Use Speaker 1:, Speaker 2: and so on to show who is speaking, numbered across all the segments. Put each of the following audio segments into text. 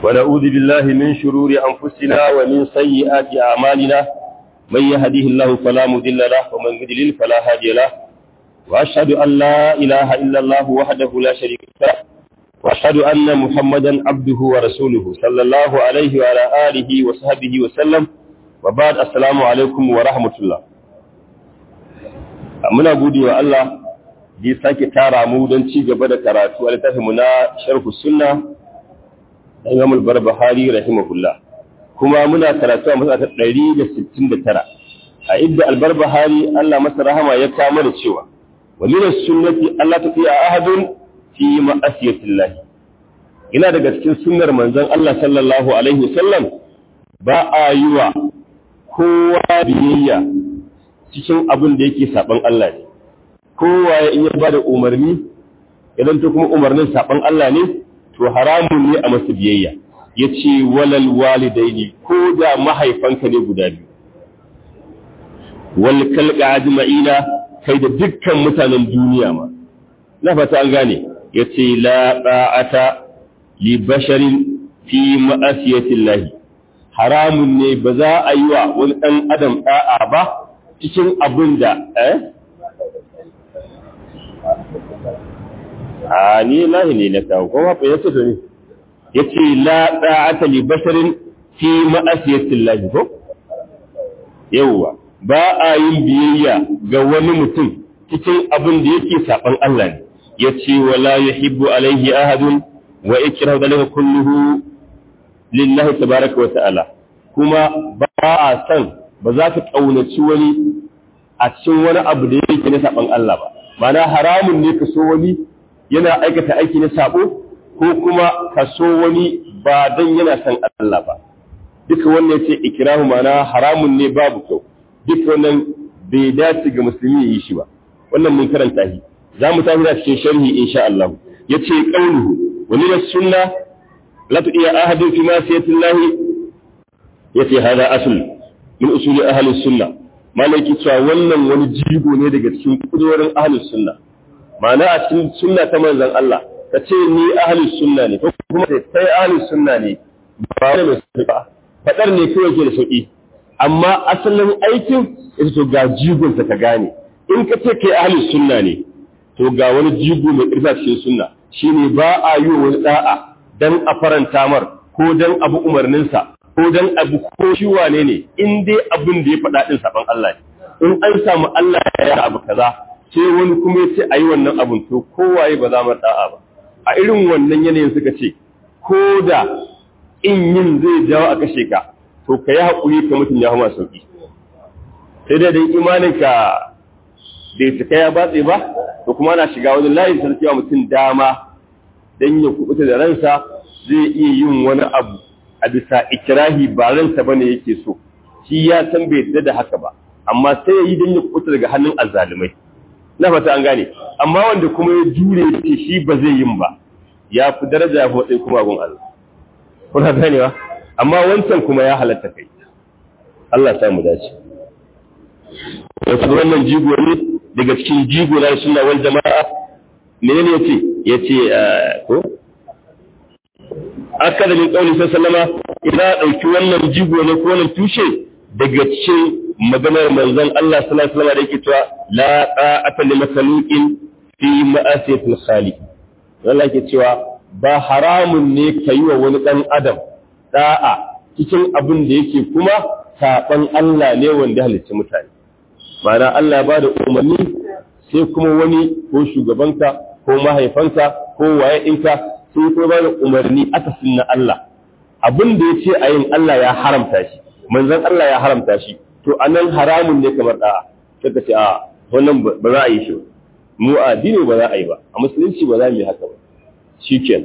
Speaker 1: ونعوذ بالله من شرور أنفسنا ومن سيئات أعمالنا من يهديه الله فلا مضل له ومن يضلل فلا هادي له وأشهد أن لا إله إلا الله وحده لا شريك له وأشهد أن محمدا عبده ورسوله صلى الله عليه وعلى آله وصحبه وسلم وبعد السلام عليكم ورحمة الله. muna gode wa Allah da ya sake tara mu don ci gaba da karatu a littafinmu na sharhu sunna da Imam al-Barbahari rahimahullah, kuma muna karatu a matsala ta 169 a idda al-Barbahari Allah masa rahama ya kama da cewa wa min as-sunnati Allah tafiya ahadun fi ma'asiyatillah. Ina daga cikin sunnar manzon Allah sallallahu alaihi wasallam ba a yi wa kowa biyayya cikin abin da yake saban Allah ne. Kowa in ya bada umarni idan to kuma umarnin saban Allah ne, to haramun ne a masa biyayya. Yace walal walidaini, ko da mahaifanka ne guda biyu, wal khalqa ajma'ina, kai da dukkan mutanen duniya ma. Na fata an gane. Yace la ta'ata li basharin fi ma'asiyati Allah. Haramun ne, ba za a yi wa wani dan adam da'a ba cikin abin da ni lahi ne na kawo kuma fa yace to ne yace la ta'ata li basharin fi ma'asiyati Allah ko yawa ba a yin biyayya ga wani mutum cikin abin da yake saban Allah ne. Yace wala yuhibbu alaihi ahadun wa ikrahu dalika kulluhu lillahi tabaaraka wa ta'ala. Kuma ba a san, ba za ka ƙaunaci wani a cikin wani abu da yake na saɓan Allah ba. Mana haramun ne ka so wani yana aikata aiki na saɓo, ko kuma ka so wani ba don yana son Allah ba. Duka wannan ce ikirahu, mana haramun ne babu kyau. Duka wannan bai dace ga musulmi ya yi shi ba. Wannan mun karanta shi. Za mu tafi da cikin sharhi insha Allah. Ya ce ƙaunuhu, wani da sunna la tu'iya ahadin fi ma'siyatillahi, yace hada asl min usuli ahlus sunna. Malaki cewa wannan wani jigo ne daga cikin kudurorin ahlus sunna. Ma'ana a cikin sunna ta manzon Allah, ka ce ni ahlus sunna ne, ko kuma sai ahlus sunna ne, ba da mai ba fadar ne kawai ke da sauki, amma asalin aikin ita to ga jigon ka gane. In ka ce kai ahlus sunna ne, to ga wani jigo mai ƙarfi cikin sunna, shine ba a yi wani da'a dan a faranta mar ko dan abu umarninsa ko dan abu ko shi wane ne, in dai abin da ya faɗa din saban Allah ne. In an samu Allah ya abu kaza sai wani kuma ya ce ayi wannan abun, to kowaye ba za mu da'a ba. A irin wannan yanayin suka ce ko da in yin zai jawo a kashe ka, to ka yi haƙuri ka mutum ya hama sauki. Sai dai dan imanin ka da ya cika ya batse ba, to kuma ana shiga wani layin sarkiwa mutum dama dan ya kubuta da ransa, zai iya yin wani abu a bisa ikirahi ba ransa bane yake so, shi ya san bai yadda da haka ba, amma sai ya yi don ya kuta daga hannun azzalumai. Na fata an gane. Amma wanda kuma ya jure ce shi ba zai yin ba, ya fi daraja ya fi matsayi kuma gun Allah. Kuna ganewa? Amma wancan kuma ya halatta kai. Allah ta mu dace. Wasu wannan jigo ne daga cikin jigo na sunna wal jama'a. Menene yace? Yace ko aka da min kauli sallama, idan dauki wannan jigo ne ko wannan tushe daga cikin maganar manzon Allah sallallahu alaihi wasallam da yake cewa la ta'ata li makhluqin fi ma'asiyatil khaliq. Allah yake cewa ba haramun ne kai wa wani dan adam da'a cikin abin da yake kuma saban Allah ne wanda halicci mutane. Ma'ana Allah ya bada umarni sai kuma wani ko shugabanka ko mahaifanka ko waye ɗinka sai ko ba da umarni aka sunna Allah, abin da ya ce a yin Allah ya haramta shi, manzon Allah ya haramta shi, to anan haramun ne kamar da'a. Sai ka ce a wannan ba za a yi shi, mu a addini ba za a yi ba, a musulunci ba za mu yi haka ba. Shikenan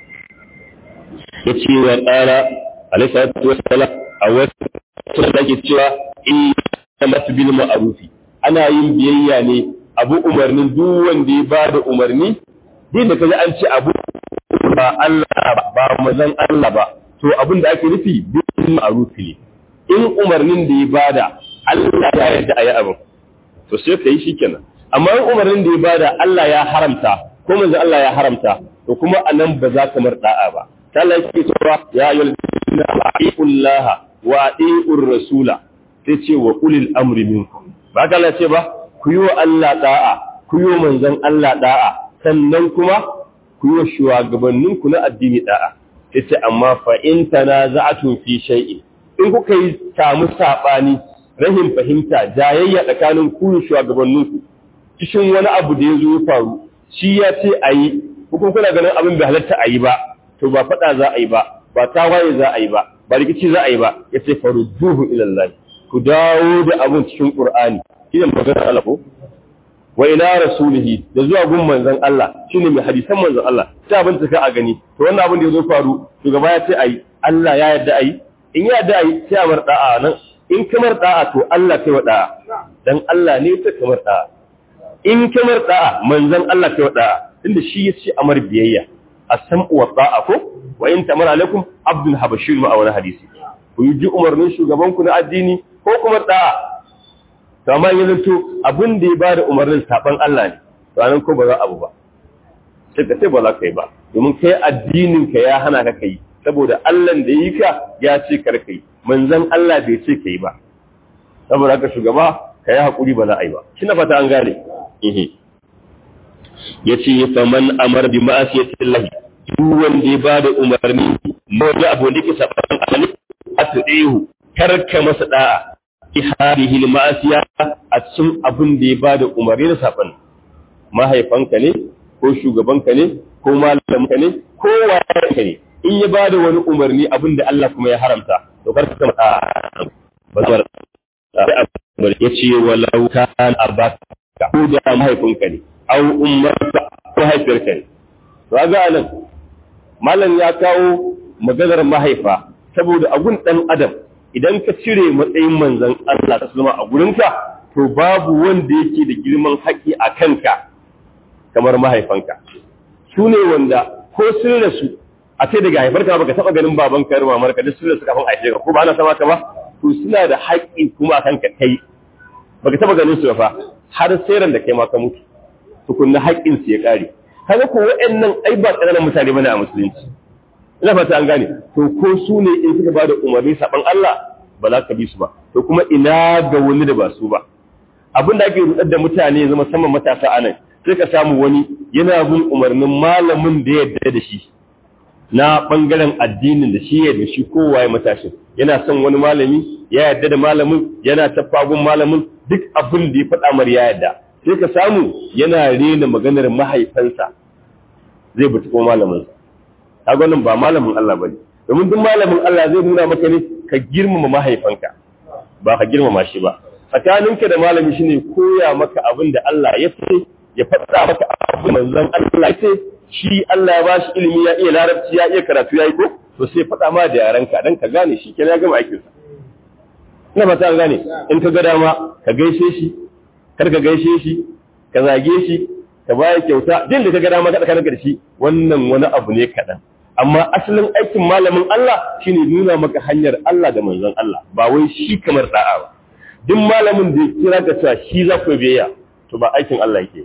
Speaker 1: yace wa qala alayhi salatu wassalam a wasu da ke cewa inna masbil ma'rufi, ana yin biyayya ne abu umarnin duk wanda ya bada umarni. Din da kaji an ce abu ba Allah ba manzon Allah ba, to abin da ake nufi bil ma'ruf ne. In umarnin da ya bada Allah ya yarda ayi abin, to sai kai shikenan. Amma in umarnin da ya bada Allah ya haramta ko manzon Allah ya haramta, to kuma anan ba za ka mar da'a ba. Allah yake cewa ya ayyuhal ladina atiiullaha wa atiiur rasula sai ce wa ulil amri minkum ba ka Allah ce ba ku yi wa Allah da'a ku yi wa manzon Allah da'a sannan kuma ku yi wa shugabanninku na addini da'a yace amma fa in tanaza'tum fi shay'in in kuka yi samu sabani rahin fahimta jayayya tsakanin ku shugabanninku cikin wani abu da yazo ya faru shi ya ce ayi kuma kuna ganin abin bai halatta ayi ba to ba fada za a yi ba ba tawaye za a yi ba ba rikici za a yi ba yace farudduhu ila Allah ku dawo da abin cikin Qur'ani shine maganar Allah ko wa ila rasulihi da zuwa gun manzon Allah shine mai hadisan manzon Allah sai abin ta a gani to wannan abin da yazo faru shugaba ya ce ayi Allah ya yarda ayi in ya yarda ayi sai amar da'a nan in kamar da'a to Allah kai wa da'a dan Allah ne ta kamar da'a in kamar da'a manzon Allah kai wa da'a inda shi yace amar biyayya as-sam'u wa da'a ko wa in tamar alaikum abdul habashir ma a wani hadisi ku yi umarnin shugabanku na addini ko kuma da'a to amma yanzu to abin da ya bada umarnin saban Allah ne to anan ko ba za abu ba sai ka ce ba za ka yi ba domin kai addinin ka ya hana ka kai saboda Allah da yi ka ya ce kar kai manzon Allah bai ce kai ba saboda haka shugaba kai hakuri ba za a yi ba kina fata an gane yace fa man amara bi ma'asiyati Allah duk wanda ya bada umarni ne abu da ke saban Allah atu'ihu karka masa da'a ihadihi al-ma'asiya a cikin abin da ya bada umarni na saban mahaifanka ne ko shugabanka ne ko malaminka ne ko wayanka ne in ya bada wani umarni abin da Allah kuma ya haramta to karka masa bazar yace walau kan abaka ko da mahaifinka ne au ummarka ko haifiyarka ne to ga nan malam ya kawo maganar mahaifa saboda agun dan adam idan ka cire matsayin manzon Allah ta zama a gurinka to babu wanda yake da girman haƙi a kanka kamar mahaifanka su ne wanda ko sun rasu a ce daga haifarka baka taba ganin babanka da mamarka duk sun rasu kafin a haife ka ko ba ana sama ka ba to suna da haƙi kuma a kanka kai baka taba ganin su fa har sai ran da kai ma ka mutu tukunna haƙin su ya kare kaga ko waɗannan ai ba ƙananan mutane bane a musulunci ina fata an gane to ko su ne in suka bada umarni saban Allah ba za ka bi su ba to kuma ina ga wani da ba su ba abin da ake rudar da mutane zama musamman matasa anan sai ka samu wani yana bin umarnin malamin da ya yarda da shi na bangaren addinin da shi ya yarda shi kowa ya matashi yana son wani malami ya yarda da malamin yana tafagun malamin duk abin da ya faɗa mar ya yarda sai ka samu yana rena maganar mahaifansa zai bi ko malamin kaga wannan ba malamin Allah bane domin duk malamin Allah zai nuna maka ne ka girmama mahaifanka ba ka girmama shi ba tsakaninka da malami shine koya maka abin da Allah ya ce ya faɗa maka abin manzon Allah ya ce shi Allah ya bashi ilimi ya iya larabci ya iya karatu ya yi ko to sai faɗa ma da yaranka dan ka gane shi kenan ya gama aikin sa ina ba ta gane in ka ga dama ka gaishe shi kar ka gaishe shi ka zage shi ka baya kyauta din da ka ga dama ka da shi wannan wani abu ne kaɗan amma asalin aikin malamin Allah shine nuna maka hanyar Allah da manzon Allah ba wai shi kamar da'a ba duk malamin da ya kira ka cewa shi za ku biyayya to ba aikin Allah yake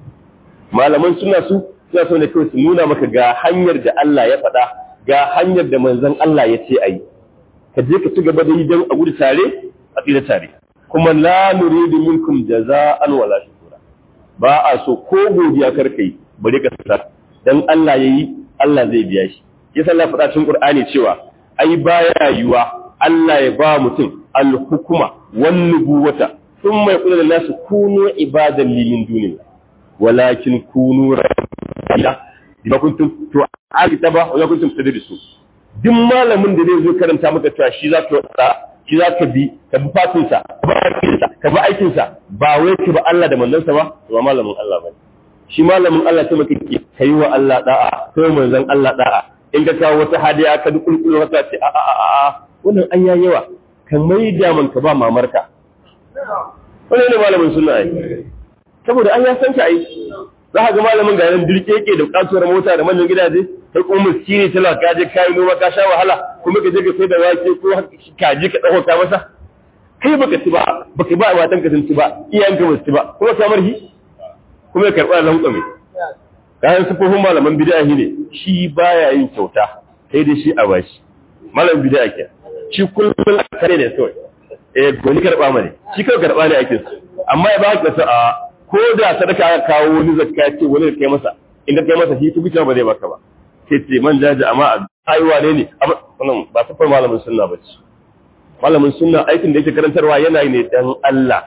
Speaker 1: malaman suna so ne kawai su nuna maka ga hanyar da Allah ya faɗa ga hanyar da manzon Allah ya ce ayi ka je ka ci gaba da yi don a gudu tare a tsira tare kuma la nuridu minkum jaza'an wala shukura ba a so ko godiya karka yi bare ka sa dan Allah yayi Allah zai biya shi yasa Allah faɗa cikin Qur'ani cewa ai baya yiwa Allah ya ba mutum al-hukuma wan nubuwata thumma yaqulu lin-nasi kunu ibadan li min dunillah walakin kunu rabbiya bima kuntum tu'alitaba wa kuntum tadrisu duk malamin da zai zo karanta maka cewa shi za ka bi fatinsa ka bi aikinsa ba wai ka bi Allah da manzansa ba ba malamin Allah ba shi malamin Allah ta maka ka yi wa Allah da'a kai manzon Allah da'a in ka kawo wata hadiya ka dukulkulo wata ce a wannan an ya yawa kan mai da man ka ba mamarka wannan ne malamin sunna ai saboda an ya san ka ai za ka ga malamin ga nan dirke yake da kasuwar mota da manyan gidaje sai kuma miskini talaka je kai noma ka sha wahala kuma ka je ka sai da wake ko kaji ka dauko ka masa kai baka ci ba baka ba matan ka ci ba iyayenka ba su ci ba kuma samar hi kuma ya karba lankwame kayan sufofin malaman bid'a ne shi baya yin kyauta sai dai shi a bashi malam bid'a ke shi kullum kare ne kawai goni karba mane shi kawai karba ne ake su amma ya ba ka sa a ko da sadaka ka kawo wani zakka ce wani kai masa inda kai masa shi tubi ba zai baka ba sai ce man jaji amma aiwa ne wannan ba safar malamin sunna bace malamin sunna aikin da yake karantarwa yana yi ne dan Allah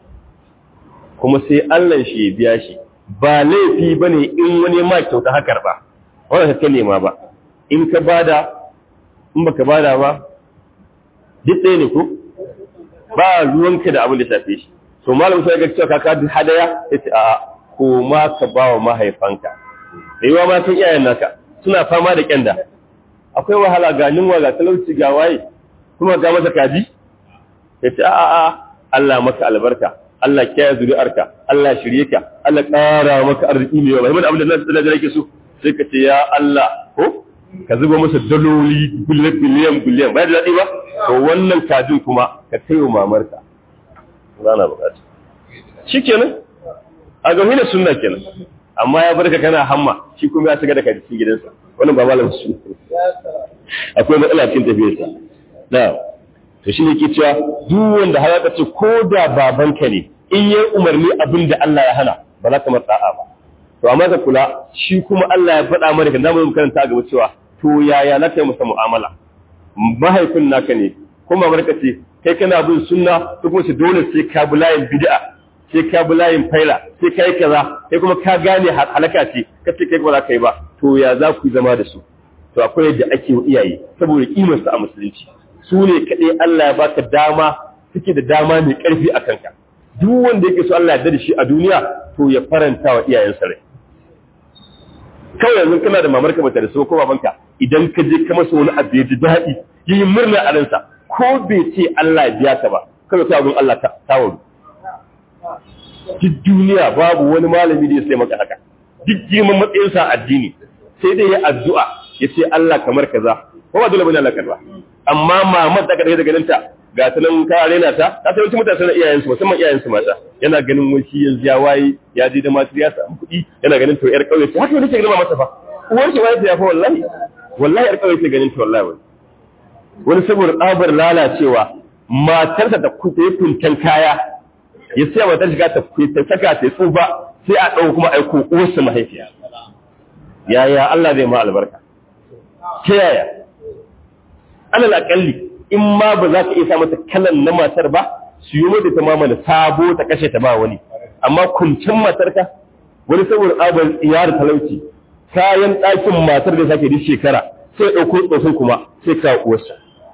Speaker 1: kuma sai Allah shi ya biya shi ba laifi bane in wani ma kyauta hakar ba wannan kake nema ba in ka bada in baka bada ba duk ɗaya ne ko ba ruwanka da abin da shafe shi to malamin sai ga cewa ka hadaya yace a ko ma ka bawa mahaifanka yawa ma kan iyayen naka suna fama da kyanda akwai wahala ga yunwa ga talauci ga waye kuma ga masa kaji yace a Allah maka albarka Allah kiyaye zuri'arka Allah shirye ka Allah ƙara maka arziki ne ba abin da Allah da yake so sai ka ce ya Allah ko ka zuba masa daloli biliyan ba da dadi ba to wannan kajin kuma ka kaiwa mamarka zana bukata shikenan a ga hina sunna kenan amma ya barka kana hamma shi kuma ya shiga da kaji cikin gidansa wannan ba malamin su akwai matsala cikin tafiyarsa da to shi ne ke cewa duk wanda har ka ce ko da babanka ne in yi umarni abin da Allah ya hana ba za ka mar da'a ba to amma ka kula shi kuma Allah ya faɗa mana kan zamu karanta a gaba cewa to yaya na kai masa mu'amala mahaifin naka ne kuma barka ce kai kana bin sunna to kuma dole sai ka bi layin bid'a sai ka bi layin faila sai kai kaza kai kuma ka gane halaka ce kace kai ba za ka yi ba to ya za ku zama da su to akwai yadda ake iyaye saboda kimar su a musulunci su ne kaɗai Allah ya baka dama suke da dama mai ƙarfi a kanka duk wanda yake so Allah ya da shi a duniya to ya faranta wa iyayensa rai kawai yanzu kana da mamarka bata da so ko babanka idan ka je ka masa wani abu ya ji daɗi yi murna a ransa ko bai ce Allah ya biya ka ba kawai ta abin Allah ta tawaru duk duniya babu wani malami da ya sai maka haka duk girman matsayinsa addini sai dai ya addu'a ya ce Allah kamar kaza ko ba dole bane Allah kaza amma mamar da daga ganin ta ga ta nan ka rena ta ta sai mutane sanar iyayensu musamman iyayensu mata yana ganin wani shi yanzu ya waye ya je da masu ya samu kuɗi yana ganin to yar kauye ce haka wani ke girma mata fa uwar shi wai ta yafa wallahi yar kauye ce ganin ta wallahi wani saboda tsabar lalacewa matarsa da kuɗe kuntan kaya ya sai matar shiga ta saka ta tsufa sai a ɗau kuma aiko uwarsa mahaifiya yaya Allah zai ma albarka ta yaya alal akalli in ma ba za ka iya sa mata kalan na matar ba su yi mata ta mamala sabo ta kashe ta ba wani amma kuncin matarka wani saboda tsabar iyar talauci kayan ɗakin matar da sake duk shekara sai ɗauko tsofin kuma sai ka uwarsa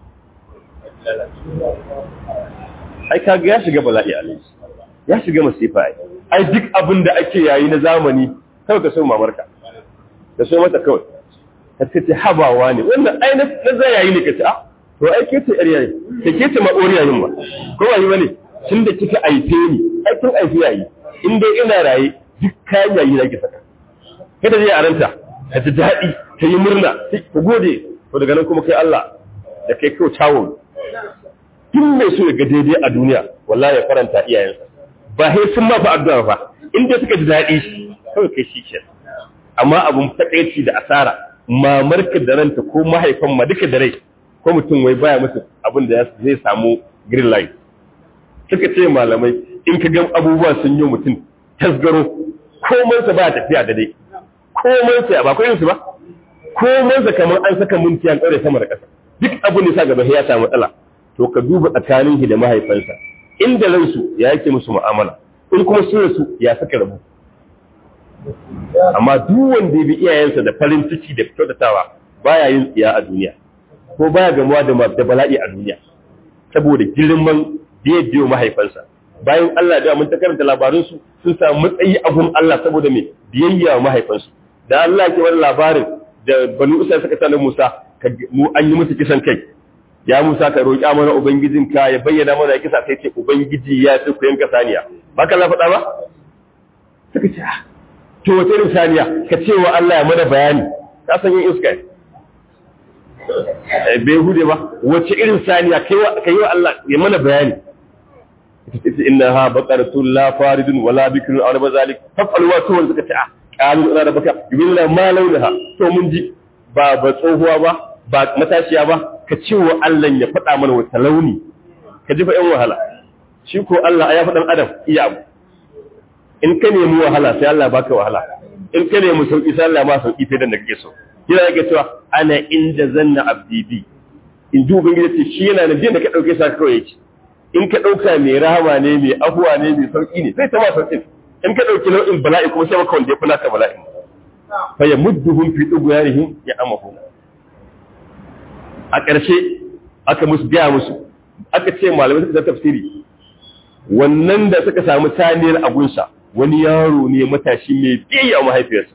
Speaker 1: ai kaga ya shiga bala'i alai ya shiga masifa ai duk abin da ake yayi na zamani kawai ka so mamarka ka so mata kawai ka ce habawa ne wannan ai na zayayi ne ka ce to ai ke ce yariya ne ke ce ma'oriya yin ba ko ba yi bane tunda kika aife ni ai kin aife yayi in dai ina raye duk kayan yayi nake saka kada zai aranta ka ji daɗi ka yi murna ka gode to daga nan kuma kai Allah da kai kawai tawo tun mai so ya ga daidai a duniya wallahi ya faranta iyayensa ba sai sun ma fa addu'a fa in dai suka ji daɗi kawai kai shi ke amma abun takaici da asara mamarka da ranta ko mahaifan ma duka da rai ko mutum wai baya musu abin da zai samu green light suka ce malamai in ka ga abubuwa sun yi mutum tasgaro komansa ba tafiya da dai komansa ba ko yinsu ba komansa kamar an saka minti an ɗaure sama da ƙasa duk abin da sa gaba ya samu matsala to ka duba tsakanin shi da mahaifansa inda ransu ya yake musu mu'amala in kuma su ya saka rabu amma duk wanda ya bi iyayensa da farin ciki da kyautatawa baya yin tsiya a duniya ko baya gamuwa da bala'i a duniya saboda girman da ya biyo mahaifansa bayan Allah da mun ta karanta labarinsu sun samu matsayi a gun Allah saboda me biyayya wa mahaifansu da Allah ke wani labarin da banu Isra'ila suka sanar Musa mu an yi musu kisan kai ya Musa ka roƙi mana ubangijinka ya bayyana mana kisa sai ce ubangiji ya ce ku yanka saniya ba ka faɗa ba suka ce to wace irin saniya ka ce wa Allah ya mana bayani ka san yin iska bai hude ba wace irin saniya kai wa Allah ya mana bayani ita innaha baqaratun la faridun wala bikrun aw bazalik fa'alu wa to suka ce qalu ana da baka yubilla ma launaha to mun ji ba tsohuwa ba ba matashiya ba ka ce wa Allah ya faɗa mana wata launi ka ji fa yan wahala shi ko Allah ya faɗan adam iya abu in ka nemi wahala sai Allah baka wahala in ka nemi sauki sai Allah ma sauki sai da kake so kira yake cewa ana inda zanna abdi bi in ji ubangiji ce shi yana da ka dauke sa kawai yake in ka dauka mai rahama ne mai afuwa ne mai sauki ne sai ta ma sauki in ka dauki nau'in bala'i kuma sai maka wanda ya kula ka bala'i fa yamudduhum fi dughyanihim ya amahu a ƙarshe aka musu biya musu aka ce malamai suka tafsiri wannan da suka samu saniyar abunsa wani yaro ne matashi mai biyayya wa mahaifiyarsa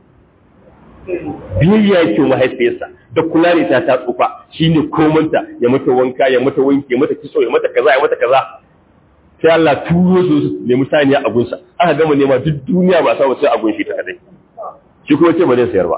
Speaker 1: biyayya ke mahaifiyarsa da kula ne ta tsufa shine komanta ya mata wanka ya mata wanke ya mata kitso ya mata kaza ya mata kaza sai Allah turo su nemi saniya abunsa aka gama nema duk duniya ba sa wasu abun shi ta kadai shi kuma ce ba zai sayar ba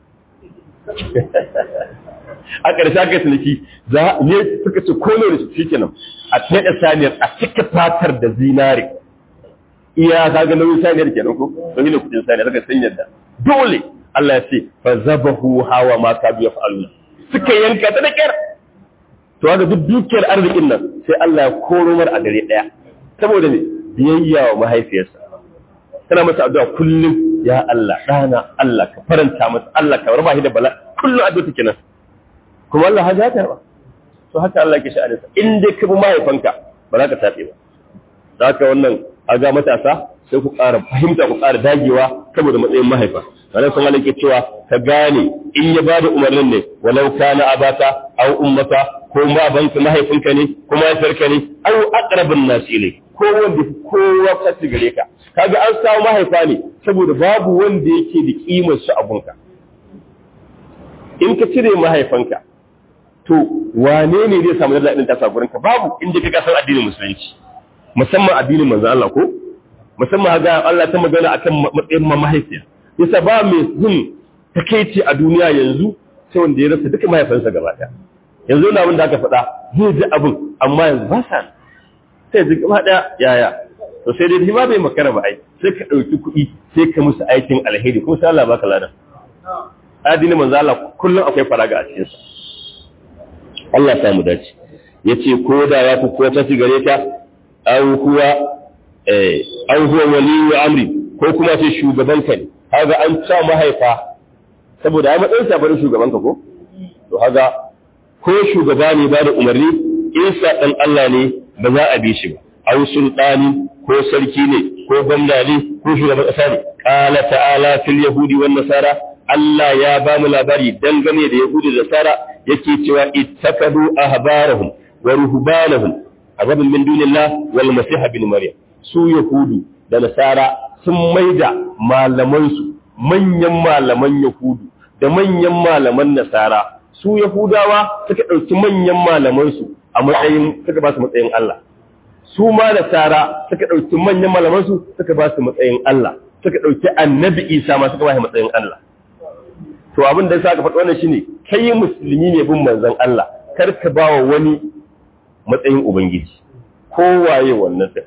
Speaker 1: a ƙarshe aka tunaki za ne suka ce kone da shi kenan a taɗa saniyar a cika fatar da zinare iya ka ga nauyin saniyar kenan ko don ne kudin saniyar suka san yadda dole Allah ya ce fa zabahu hawa ma ka biya fa'aluna suka yanka ta da kyar to haka duk dukiyar arzikin nan sai Allah ya koro mar a gare daya saboda ne biyayya wa mahaifiyarsa kana masa addu'a kullum ya Allah dana Allah ka faranta masa Allah ka raba shi da bala kullum addu'a take nan kuma Allah haja ta ba to haka Allah ke sha'ani sa in dai ka bi mahaifanka ba za ka tafi ba da haka wannan aga matasa sai ku ƙara fahimta ku ƙara dagewa saboda matsayin mahaifa wannan sun Allah ke cewa ka gane in ya bada umarnin ne walau kana abaka aw ummaka ko ma banka mahaifinka ne ko mahaifarka ne aw aqrabun nas ilay ko wanda kowa ka gare ka kaga an samu mahaifa ne saboda babu wanda yake da kimar su abunka in ka cire mahaifanka to wane ne zai samu daɗin ta saburinka babu inda ka san addinin musulunci musamman addinin manzon Allah ko musamman ga Allah ta magana akan matsayin mahaifiya yasa ba mai jin takeici a duniya yanzu sai wanda ya rasa duka mahaifansa gaba ɗaya yanzu na abin da aka faɗa zai ji abin amma yanzu ba sa sai ji gaba ɗaya yaya to sai dai ba bai makara ba ai sai ka ɗauki kuɗi sai ka musu aikin alheri kuma sai Allah baka ladan addinin manzo Allah kullum akwai faraga a cikin sa Allah ya mu dace yace ko da ya fi ko ta sigare ta aw huwa wali wa amri ko kuma sai shugaban ka ne kaga an sa mahaifa saboda ai matsayin sa bari shugaban ka ko to kaga ko shugaba ne ba da umarni in sa dan Allah ne ba za a bi shi ba aw sultani ko sarki ne ko gwamna ne ko shugaban kasa ne qala ta'ala fil yahudi wan nasara Allah ya ba mu labari dangane da Yahudu da Nasara yake cewa ittakadu ahbarahum wa ruhbanahum azaban min dunillah wal masih ibn maryam su Yahudu da Nasara sun maida malaman su manyan malaman Yahudu da manyan malaman Nasara su Yahudawa suka dauki manyan malaman su a matsayin suka ba su matsayin Allah su ma Nasara suka dauki manyan malaman su suka ba su matsayin Allah suka dauki Annabi Isa ma suka ba shi matsayin Allah to abin da yasa ka faɗi wannan shine kai musulmi ne bin manzon Allah kar ka bawa wani matsayin ubangiji kowaye wannan din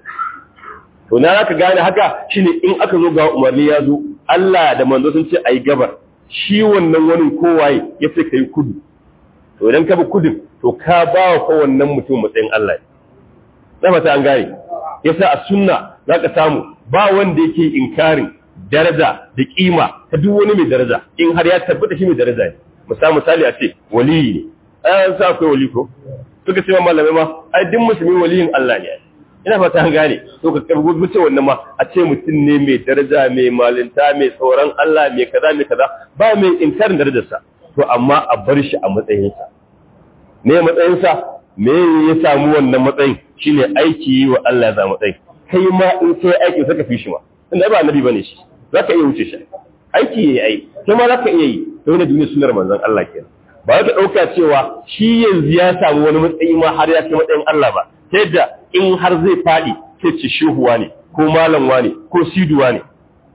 Speaker 1: to na ka gane haka shine in aka zo ga umarni ya zo Allah da manzo sun ce ayi gabar shi wannan wani kowaye ya ce kai kudu to idan ka bi kudin to ka bawa kowannen mutum matsayin Allah ne fata an gane yasa a sunna zaka samu ba wanda yake inkarin daraja da kima ta duk wani mai daraja in har ya tabbata shi mai daraja ne misali a ce waliyi ne an sa akwai wali ko suka ce malamai ma ai duk musulmi waliyin Allah ne ina fata an gane to ka karbu ce wannan ma a ce mutum ne mai daraja mai malinta mai tsoron Allah mai kaza ba mai inkarin darajarsa to amma a bar shi a matsayinsa me matsayinsa me ya samu wannan matsayin shine aiki wa Allah za matsayin kai ma in sai aiki saka fi shi ma inda ba annabi bane shi zaka iya wuce shi aiki yayi ai kai ma zaka iya yi to ne duniyar sunnar manzon Allah kenan ba ka dauka cewa shi yanzu ya samu wani matsayi ma har ya kai matsayin Allah ba sai da in har zai fadi sai ci shehuwa ne ko malamwa ne ko siduwa ne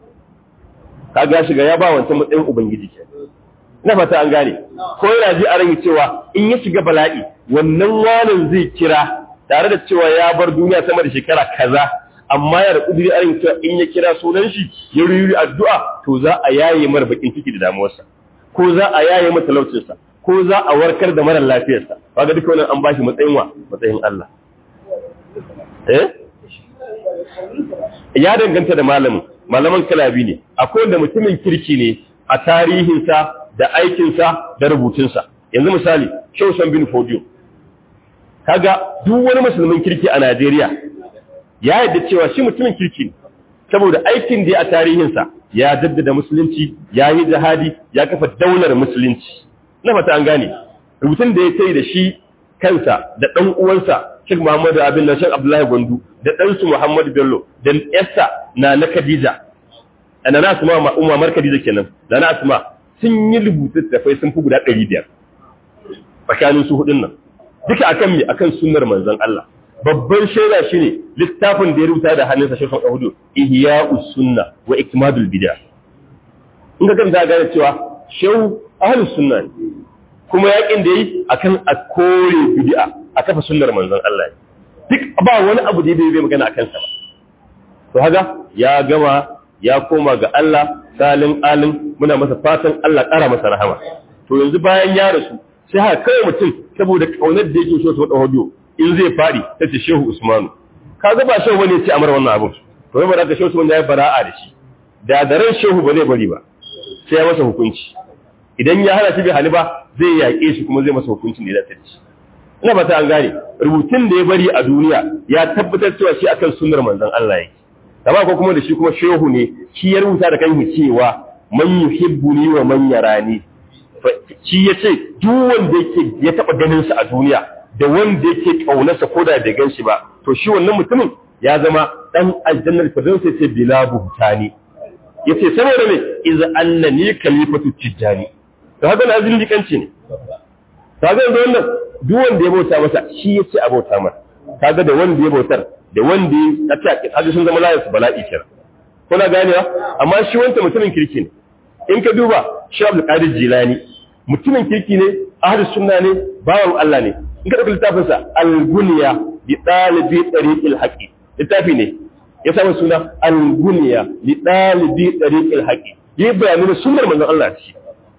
Speaker 1: kaga shiga ya ba wancan matsayin ubangiji kenan ina fata an gane ko yana ji a ranki cewa in ya shiga bala'i wannan wanin zai kira tare da cewa ya bar duniya sama da shekara kaza amma ya da kudiri a ranki cewa in ya kira sunan shi ya ruri addu'a to za a yaye mar bakin ciki da damuwarsa ko za a yaye masa talaucinsa ko za a warkar da mara lafiyarsa kaga duka wannan an bashi matsayin Allah ya danganta da malaman kalabi ne akwai wanda mutumin kirki ne a tarihinsa da aikinsa da rubutunsa yanzu misali Shehu bin Fodiyo kaga duk wani musulmin kirki a Najeriya ya yarda cewa shi mutumin kirki ne saboda aikin da ya a tarihinsa ya jaddada musulunci ya yi jihadi ya kafa daular musulunci na fata an gane rubutun da ya kai da shi kansa da ɗan uwansa Sheikh Muhammad Abin da Sheikh Abdullahi Gwandu da ɗansu Muhammad Bello da Esther na Khadija ana na Asma Umar Khadija kenan da na Asma sun yi rubutun tafai sun fi guda 500 tsakanin su hudun nan duka akan me akan sunnar manzon Allah babban shaida shine littafin da ya rubuta da hannunsa Sheikh Ahmadu Ihya'us Sunna wa Ikmadul Bid'ah in ka ganta ga cewa shehu ahlus sunna kuma yakin da yi akan a kore bid'a a kafa sunnar manzon Allah duk ba wani abu da bai magana akan sa ba to haka ya gama ya koma ga Allah salin alin muna masa fatan Allah ƙara masa rahama to yanzu bayan ya rasu sai haka kai mutum saboda kaunar da yake so ta wado in zai fadi tace Shehu Usmanu kaga ba shehu bane ya ce amar wannan abu to ba da Shehu Usman ya bara'a da shi da daren shehu ba zai bari ba sai ya masa hukunci idan ya hana shi bai hali ba zai yaƙe shi kuma zai masa hukuncin da ya dace ina ba ta an gane rubutun da ya bari a duniya ya tabbatar cewa shi akan sunnar manzon Allah yake amma ko kuma da shi kuma shehu ne shi ya rubuta da kansa cewa man yuhibbuni wa man yarani shi yace duk wanda yake ya taba ganin sa a duniya da wanda yake kaunarsa ko da bai ganshi ba to shi wannan mutumin ya zama dan aljannar firdaus sai bila buhtani yace saboda me iz annani khalifatu tijani to haka na azin dikanci ne kaga da wannan duk wanda ya bauta masa shi yace a bauta masa kaga da wanda ya bautar da wanda ya tace kaga sun zama layinsu bala'i kira kuna ganewa amma shi wanda mutumin kirki ne in ka duba shi Abdul Qadir Jilani mutumin kirki ne ahlus sunna ne bawan Allah ne in ka dauki littafin sa Al-Gunya bi talibi tariqil haqi littafi ne ya samu suna Al-Gunya li talibi tariqil haqi yi bayanin sunnar manzon Allah shi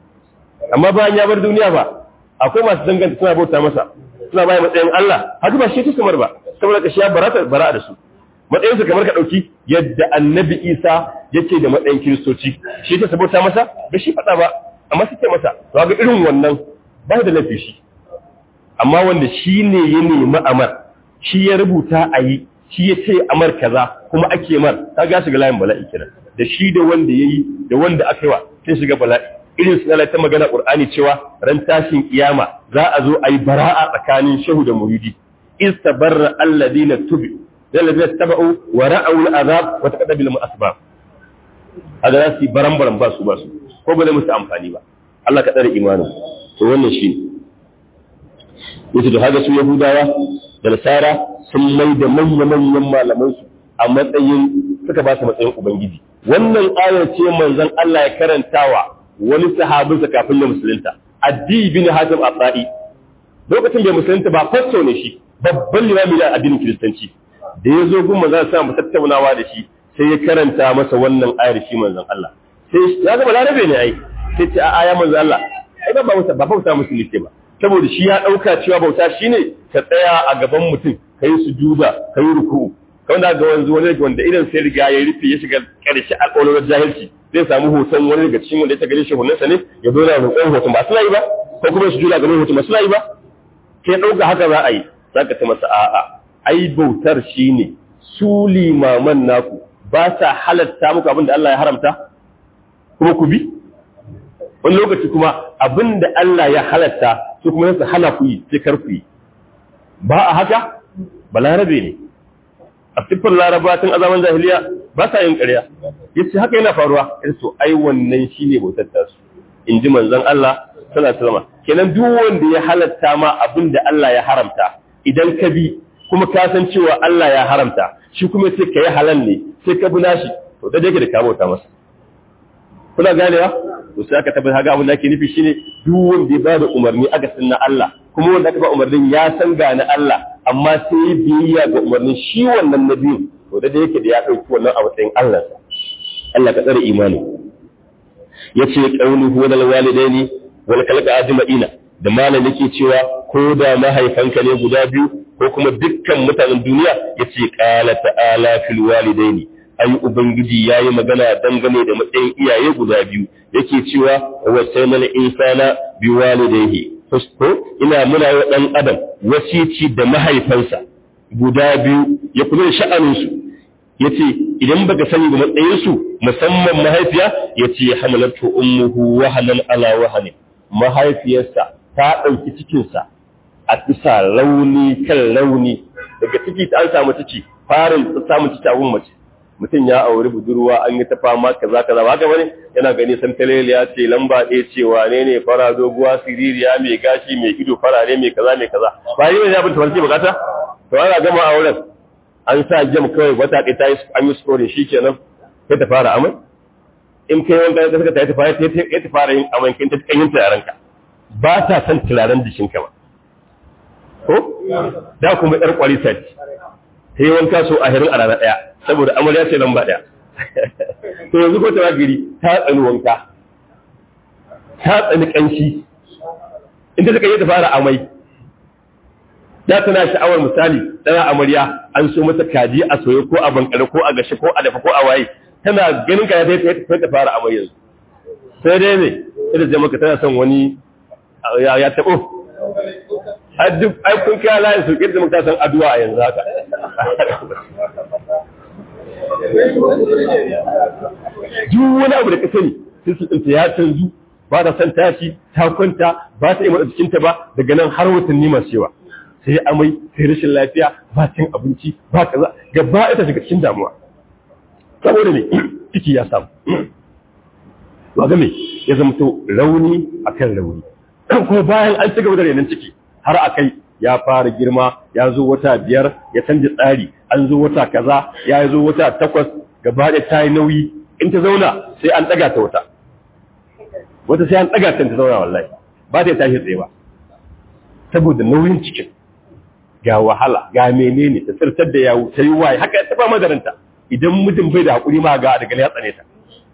Speaker 1: amma bayan ya bar duniya ba akwai masu danganta suna bauta masa suna bayan matsayin Allah haka ba shi kamar ba saboda ka shiya bara'a da su matsayin su kamar ka dauki yadda Annabi Isa yake da matsayin Kiristoci shi ta sabota masa da shi fada ba amma suke masa to ga irin wannan ba da lafi shi amma wanda shi ne ya nemi amar shi ya rubuta ayi shi ya ce amar kaza kuma ake mar ka ga shiga layin bala'i kenan da shi da wanda yayi da wanda aka yi wa sai shiga bala'i irin su ta magana Qur'ani cewa ran tashin kiyama za a zo ayi bara'a tsakanin shehu da muridi istabarra alladina tubi alladina tabau wa ra'u al'azab wa taqaddamu bil asbab hada za su baran ba su ko ba zai musu amfani ba Allah ka tsare imanin to wannan shi yace da haka su Yahudawa da Nasara sun mai da manyan malaman su a matsayin suka ba su matsayin ubangiji wannan ayar ce manzon Allah ya karantawa wani sahabinsa kafin ya musulunta Addi bin Hatim Asa'i lokacin bai musulunta ba fasto ne shi babban limami da addinin kiristanci da ya zo gun manzon sa mu tattaunawa da shi sai ya karanta masa wannan ayar shi manzon Allah sai ya ga larabe ne ai sai ce a aya manzon Allah ai ba bauta musulunci ba saboda shi ya dauka cewa bauta shine ka tsaya a gaban mutum kai sujuda kai ruku'u kawai ga wanda idan sai riga ya rufe ya shiga karshe alƙawarin jahilci zai samu hoton wani daga cikin wanda ya gare shi hunnansa ne ya zo na roƙon hoton ba suna yi ba ko kuma su jula ganin hoton ba suna yi ba sai ɗauka haka za a yi za ka ta masa a'a ai bautar shi ne su limaman naku ba sa halatta muku abin da Allah ya haramta kuma ku bi wani lokaci kuma abin da Allah ya halatta su kuma su hana ku yi sai kar ku yi ba a haka balarabe ne a siffar larabatun azaman jahiliya ba sa yin ƙarya yace haka yana faruwa irso ai wannan shine bautar ta su inji manzon Allah sallallahu alaihi wasallam kenan duk wanda ya halatta ma abinda Allah ya haramta idan ka bi kuma ka san cewa Allah ya haramta shi kuma sai kai halal ne sai ka bi nashi to da yake da ka bauta masa kuna ganewa to sai aka tabbata haka abin da ake nufi shine duk wanda ya ba da umarni aka sunna Allah kuma wanda aka ba umarnin ya san ga na Allah amma sai biyayya ga umarnin shi wannan nabiyin to da yake da ya dauki wannan a matsayin Allah Allah ka tsare imani yace qawluhu wal walidaini wal khalqa ajma'ina da malam yake cewa ko da mahaifanka ne guda biyu ko kuma dukkan mutanen duniya yace qala ta'ala fil walidaini ai ubangiji yayi magana dangane da matsayin iyaye guda biyu yake cewa wa sayyidul insana biwalidayhi ko ina muna yi dan adam wasici da mahaifansa guda biyu ya kula da sha'aninsu yace idan baka sani da matsayinsu musamman mahaifiya yace hamalatu ummuhu wahanan ala wahani mahaifiyarsa ta dauki cikinsa a bisa launi kan launi daga ciki ta an samu ciki farin ta samu ciki a mace mutum ya auri budurwa an yi ta fama kaza kaza ba ga bane yana gani san taleliya ce lamba ɗaya ce wane ne fara doguwa siririya mai gashi mai ido farare mai kaza ba yi ne abin tafarki bukata to ana gama auren an sa jam kawai wata ɗaya ta yi an yi scoring shikenan sai ta fara amai in kai wanda da suka ta fara yin amai kin ta yin turaren ka ba ta san turaren jikin ka ba ko da kuma yar kwari sai sai wanka so a hirin a rana ɗaya saboda amarya ce lamba ɗaya to yanzu ko ta gari ta tsani wanka ta tsani kanshi in ta suka yi ta fara amai da tana sha'awar misali tana amarya an so mata kaji a soye ko a bankare ko a gashi ko a dafa ko a waye tana ganin ka sai ta fara amai yanzu sai dai ne ita ce maka tana son wani ya tabo duk ai kun kai layin su kirda muka san addu'a a yanzu haka duk wani abu da ka sani sai su tsinta ya canzu ba ta san tashi ta kwanta ba ta yi mata jikinta ba daga nan har watanni masu yawa sai amai sai rashin lafiya ba cin abinci ba kaza gaba ita shiga cikin damuwa saboda ne ciki ya samu ba ga me ya zama to rauni akan rauni ko bayan an cigaba da renon ciki har akai ya fara girma ya zo wata 5 ya canja tsari an zo wata kaza ya zo wata 8 gaba da ta yi nauyi in ta zauna sai an daga ta wata sai an daga ta zauna wallahi ba ta tashi tsaye ba saboda nauyin cikin ga wahala ga menene ta tsirtar da yawo ta yi waye haka ya taba madaranta idan mutum bai da hakuri ma ga daga ya tsane ta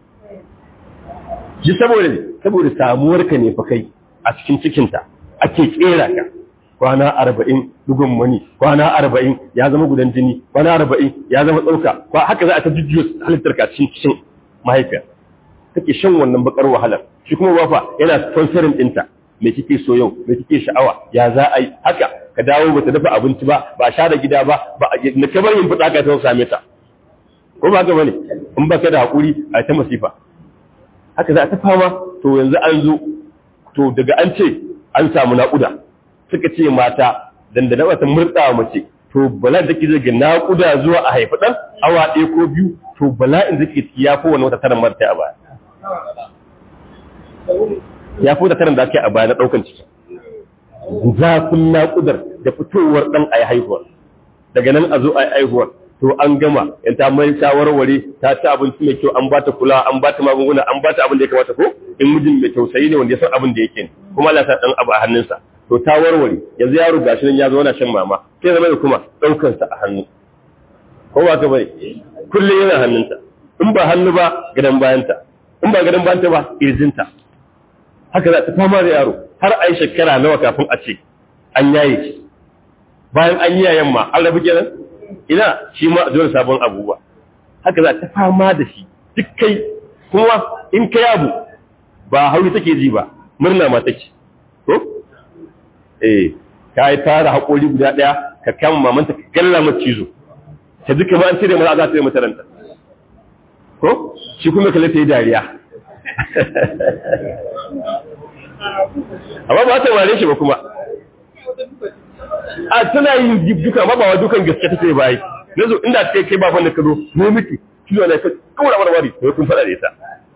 Speaker 1: ji saboda samuwar ka ne fa kai a cikin cikinta ake kera ka kwana 40 dugun mani kwana 40 ya zama gudan jini kwana 40 ya zama tsauka ba haka za a ta jujjuyo halittar ka cikin mahaifiya take shan wannan bakar wahalar shi kuma wafa yana sponsoring dinta me kike so yau me kike sha'awa ya za a yi haka ka dawo bata dafa abinci ba ba sha da gida ba na kamar yin fada ka ta same ta ko ba ga bane in baka da hakuri a ta masifa haka za ta fama to yanzu an zo to daga an ce an samu naƙuda suka ce mata dandana wata murɗa mace to bala'in da ke zai naƙuda zuwa a haifi ɗan awa 1 ko 2 to bala'in da ke ya fi wani wata tarin marta a baya ya fi wata tarin da ake a baya na ɗaukan ciki zafin naƙudar da fitowar ɗan a yi haihuwar daga nan a zo a yi haihuwar to an gama in ta mai shawarware ta ci abinci mai kyau an ba ta kula an ba ta magunguna an ba ta abin da ya kamata ko in mijin mai tausayi ne wanda ya san abin da yake kuma Allah ta dan abu a hannunsa to ta warware yanzu yaro gashi nan ya zo na shan mama sai zama da kuma daukar sa a hannu ko ba ka bai kullum yana hannunta in ba hannu ba gadan bayanta in ba gadan bayanta ba irjinta haka za ta fama da yaro har ai shekara nawa kafin a ce an yaye shi bayan an yi yayan ma an rabu kenan ina shi ma a dole sabon abubuwa haka za ta fama da shi duk kai kuma in kai abu ba hauri take ji ba murna ma take ko ka yi tara haƙori guda ɗaya ka kama mamanta ka galla mata cizo ta duka ma an cire mata za ta yi mata ranta ko shi kuma kalle ta yi dariya amma ba ta ware shi ba kuma a tana yin duka ma ba wa dukan gaske take bai yanzu inda kai baban da ka zo ne miki kiyo ne ka kaura marwari to kun fada da ita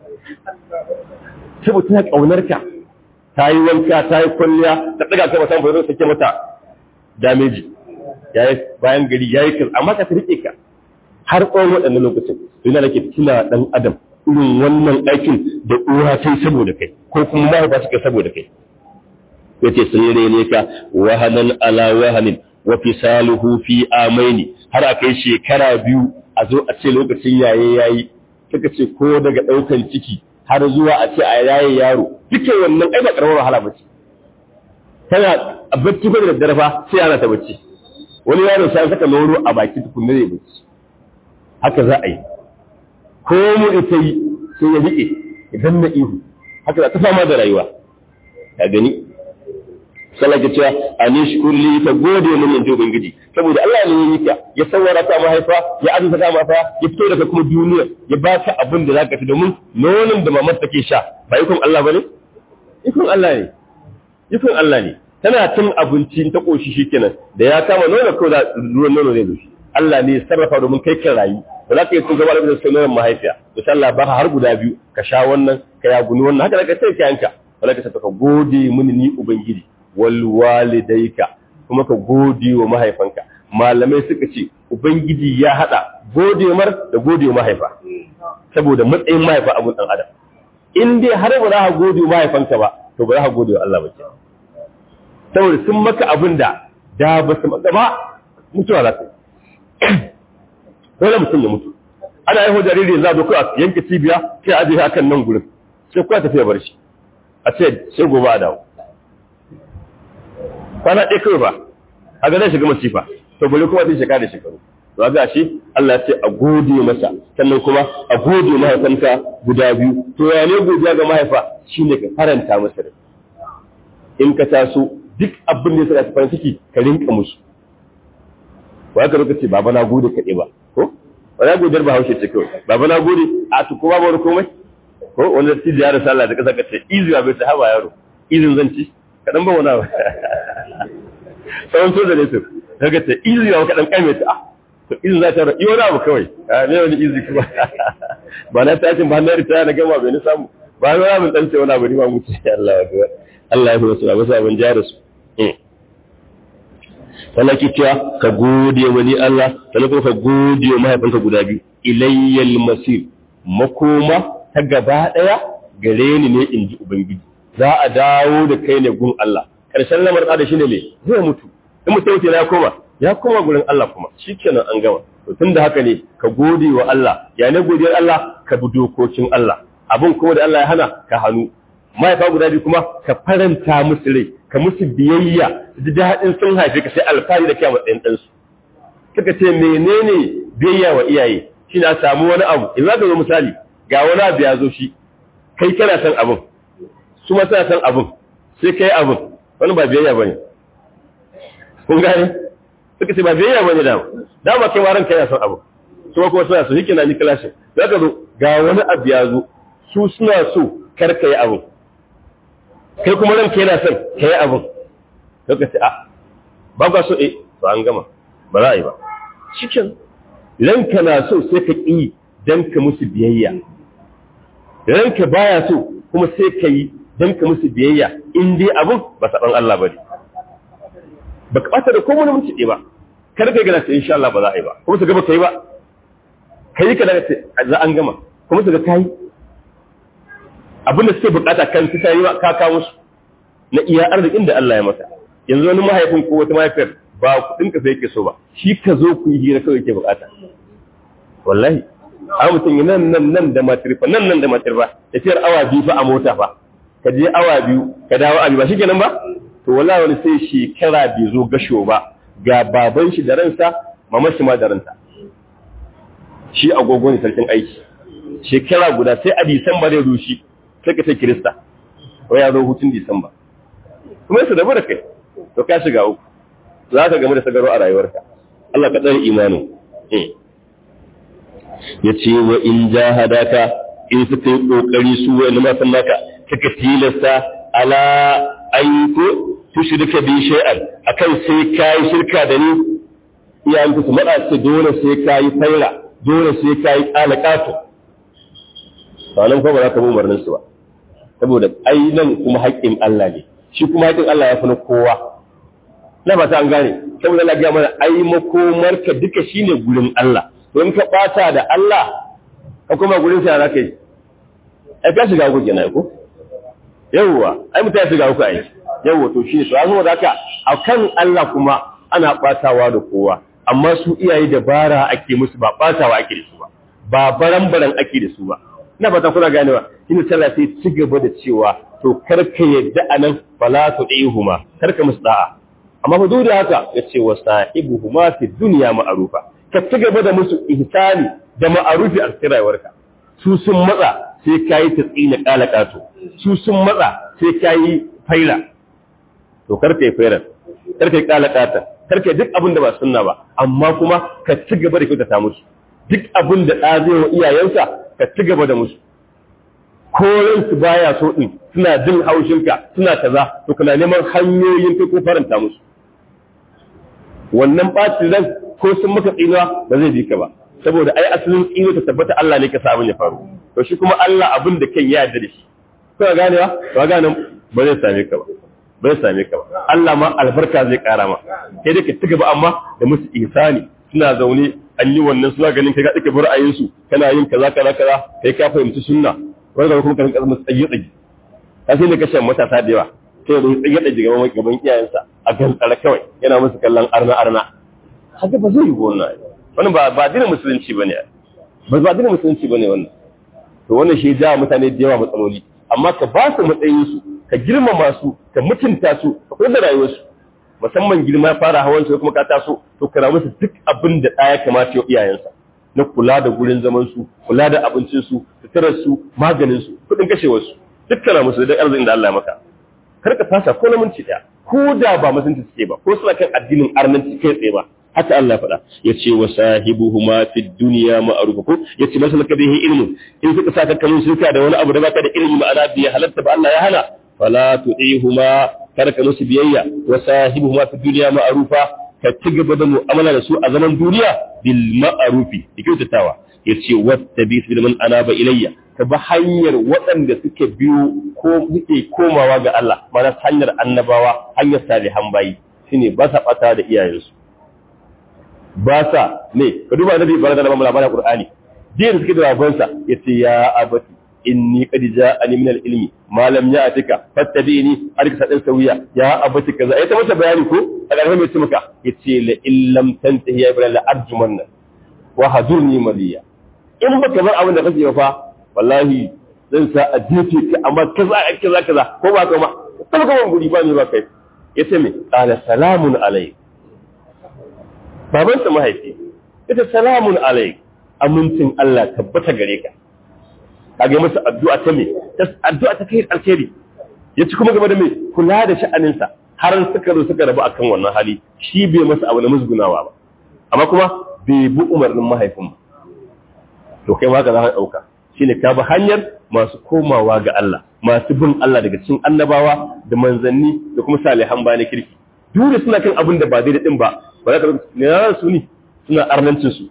Speaker 1: saboda tana kaunar ka ta yi wanka ta yi kwalliya ta daga ta mata bai sake mata damage yayi bayan gari yayi kir amma ka rike ka har tsawon wadannan lokacin ina nake tuna dan adam irin wannan aikin da uwa sai saboda kai ko kuma mahaifa suka saboda kai yace sun rene ka wahanan ala wahanin wa fisaluhu fi amaini har akai shekara 2 a zo a ce lokacin yayi kika ce ko daga daukan ciki har zuwa a ce a yaye yaro duke wannan ai ba karamar wahala bace tana a bacci ko da daddare fa sai ana ta bacci wani yaro sai saka loro a baki tukunna zai bacci haka za a yi ko mu ita yi sai ya rike idan na ihu haka za ta fama da rayuwa ka gani salaka cewa anishkur li ta gode mun in ji ubangiji saboda Allah ne ya yi ka ya sawara ta mahaifa ya azuta ta mahaifa ya fito daga kuma duniya ya ba ka abin da zaka ci domin nonon da mamar take sha ba ikon Allah bane ikon Allah ne ikon Allah ne tana cin abinci ta koshi shikenan da ya kama nono ko da ruwan nono zai zo shi Allah ne ya sarrafa domin kai kan rayu ba za ka yi tun gaba da sunan mahaifiya to Allah ba har guda biyu ka sha wannan ka ya guni wannan haka da ka sai kayanka wala ka saka gode mini ni ubangiji wal walidaika kuma ka gode wa mahaifanka malamai suka ce ubangiji ya hada gode mar da gode wa mahaifa saboda matsayin mahaifa abun dan adam in dai har ba za ka gode wa mahaifanka ba to ba za ka gode wa Allah ba ke saboda sun maka abin da ba su maka ba mutuwa za ta dole mutum ya mutu ana yi jariri za a doka a yanke cibiya sai a je hakan nan gurin sai kuwa tafiya bar shi a ce sai gobe a dawo kwana ɗaya kawai ba a ga zai shiga masifa to bari kuma sai shekara da shekaru to ga shi Allah ya ce a gode masa sannan kuma a gode mahaifanka guda biyu to ya ne godiya ga mahaifa shine ka faranta masa da in ka taso duk abin da ya saka farin ciki ka rinka musu ba ka lokaci baba na gode kaɗai ba ko ba na godar ba haushe ce kawai baba na gode a to kuma ba komai ko wanda ci da yaro sallah da kasa ka ce izuwa bai ta haba yaro izin zan ci kadan ba wani ba tsawon so da ne su daga ce izuwa kadan kame ta to izin za ta yi wani abu kawai ne wani izi kuma ba na tashin ba na ritaya na gama bai ni samu ba na mun dan ce wani abu ni ba mu ce Allah ya akbar Allah ya fi ba sa ban jara su sannan ki cewa ka gode wani Allah sannan kuma ka gode wa mahaifanka guda biyu ilayyal masir makoma ta gaba daya gare ni ne in ji ubangiji za a dawo da kai ne gun Allah karshen lamar da shine me zai mutu in mutum ya koma gurin Allah kuma shikenan an gama to tunda haka ne ka gode wa Allah ya ne godiyar Allah ka bi dokokin Allah abin kuma da Allah ya hana ka hannu mahaifa guda biyu kuma ka faranta musu rai ka musu biyayya da daɗin sun haife ka sai alfahari da kai a matsayin ɗansu suka ce menene biyayya wa iyaye shi na samu wani abu in za ka zo misali ga wani abu ya zo shi kai kana san abin su ma suna san abin sai kai abin wani ba biyayya bane kun gane suka ce ba biyayya bane dama kai ma ranka yana san abin su ma kuma suna so shi kenan ni kalashin za ka zo ga wani abu ya zo su suna so kar ka yi abin kai kuma ranka yana son ka yi abin ka ce a ba ka so to an gama ba za a yi ba cikin ranka na so sai ka ƙi don ka musu biyayya ranka baya so kuma sai ka yi don ka musu biyayya in dai abin ba saɓan Allah ba ne ba ka ɓata da komai mun ciɗe ba kar ka gana sai insha Allah ba za a yi ba kuma su gaba ka yi ba ka yi ka daga za an gama kuma su ga ka yi abin da suke bukata kan su sai ka kawo musu na iya arzikin da Allah ya masa yanzu wani mahaifin ko wata mahaifiyar ba kudin ka sai yake so ba shi ka zo ku yi hira kawai yake bukata wallahi a mutum nan da matirfa nan da matirfa ya ce awa biyu fa a mota fa ka je awa biyu ka dawo a biyu ba shikenan ba to wallahi wani sai shekara bai zo gasho ba ga baban shi da ransa mamar shi ma da ranta shi agogo ne sarkin aiki shekara guda sai a Disamba zai rushi sai ka ce Kirista ko ya zo hutun Disamba kuma su rabu da kai to ka shiga uku za ka game da sagaro a rayuwarka Allah ka tsare imanin ya ce wa in jahadaka in suka yi kokari su wa ilma sannaka suka tilasta ala ayyuko tushrika bi shay'an akan sai kai shirka da ni iyayen ku su mada su dole sai kai faira dole sai kai alaqatu sanan ko ba za ka bi umarnin su ba saboda nan kuma haƙƙin Allah ne shi kuma haƙƙin Allah ya fi na kowa na ba ta an gane saboda Allah ya mana ai makomarka duka shine gurin Allah don ka bata da Allah ka kuma gurin sa za ka yi ai ka shiga uku kenan ko yawwa ai mutai shiga uku ai yawwa to shine to azu da haka akan Allah kuma ana batawa da kowa amma su iyaye dabara ake musu ba batawa ake da su ba ba baran-baran ake da su ba ina fata kuna ganewa ina sallah sai ci gaba da cewa to karka yadda anan fala tudihuma karka musu da'a amma fa duk da haka yace wa sahibuhuma fi dunya ma'rufa ka ci gaba da musu ihsani da ma'arufi a cikin rayuwarka su sun matsa sai kai tsina kalakato su sun matsa sai kai faila to karka yi faila karka yi kalakata karka yi duk abin da ba sunna ba amma kuma ka ci gaba da kyautata musu duk abin da ɗa zai wa iyayensa ka ci gaba da musu ko ransu baya so din suna jin haushinka suna kaza to kana neman hanyoyin kai ko faranta musu wannan bacin ran ko sun maka tsinuwa ba zai bi ka ba saboda ai asalin tsino ta tabbata Allah ne ka sa abin ya faru to shi kuma Allah abin da kan ya yarda da shi kana ganewa ba ganin ba zai same ka ba bai same ka ba Allah ma albarka zai kara ma sai dai ka ci gaba amma da musu ihsani suna zaune an yi wannan suna ganin kai ga dake bar ayinsu kana yin kaza kaza kaza kai ka fahimci sunna wanda kuma kan kasance tsaye tsaye ka sai ne kashe matasa da yawa sai da tsaye tsaye gaban iyayensa a kan tsara kawai yana musu kallon arna haka ba zai yi wannan ba dinin musulunci bane ba dinin musulunci bane wannan to wannan shi ja mutane da yawa matsaloli amma ka ba su matsayin su ka girmama su ka mutunta su ka kula da rayuwarsu musamman girma ya fara hawan su kuma ka taso to kira musu duk abin da ɗaya kamata ya iyayensa na kula da gurin zaman su kula da abincin su suturar su maganin su kudin kashewar su dukkan musu da arzikin da Allah ya maka kar ka fasa ko na minti daya ko da ba mutunci suke ba ko suna kan addinin arnanci kai tsaye ba haka Allah faɗa yace wa sahibuhuma fid dunya ma'ruf ko yace masalaka bihi ilmu in suka saka kallon shirka da wani abu da baka da ilimi ma'ana biya halatta ba Allah ya hana fala tu'ihuma karka musu biyayya wa sahibuhuma fid dunya ma'rufa ka ci gaba da mu'amala da su a zaman duniya bil ma'rufi kyautatawa yace wattabi bil man anaba ilayya ka ba hanyar waɗanda suke biyo ko suke komawa ga Allah mana hanyar annabawa hanyar salihan bayi shine ba sa bata da iyayensu ba sa ne ka duba annabi barka da labarin Qur'ani din suke da babansa yace ya abati inni qad ja'ani min al-ilmi ma lam ya'tika fattabi'ni arka sadan sawiya ya abati kaza ai ta masa bayani ko a ƙarshen mai maka yace la illam tantahi ya ibrahim la arjumanna wa hadurni maliya in baka bar abin da kake fa wallahi zan sa a jefe ka amma kaza ko ba ka ma kuma ka guri ba ne ba kai yace me qala salamun alayk babansa mahaifi ita salamun alayk amincin Allah tabbata gare ka kage masa addu'a ta me addu'a ta kai alheri yace kuma game da me kula da sha'anin sa har suka rabu akan wannan hali shi bai masa abu na musgunawa ba amma kuma bai bi umarnin mahaifin ba to kai ma ka za ka dauka shine ka bi hanyar masu komawa ga Allah masu bin Allah daga cikin annabawa da manzanni da kuma salihan bayan kirki dole suna kan abin da ba daidai din ba za ka ne su ne suna arnancin su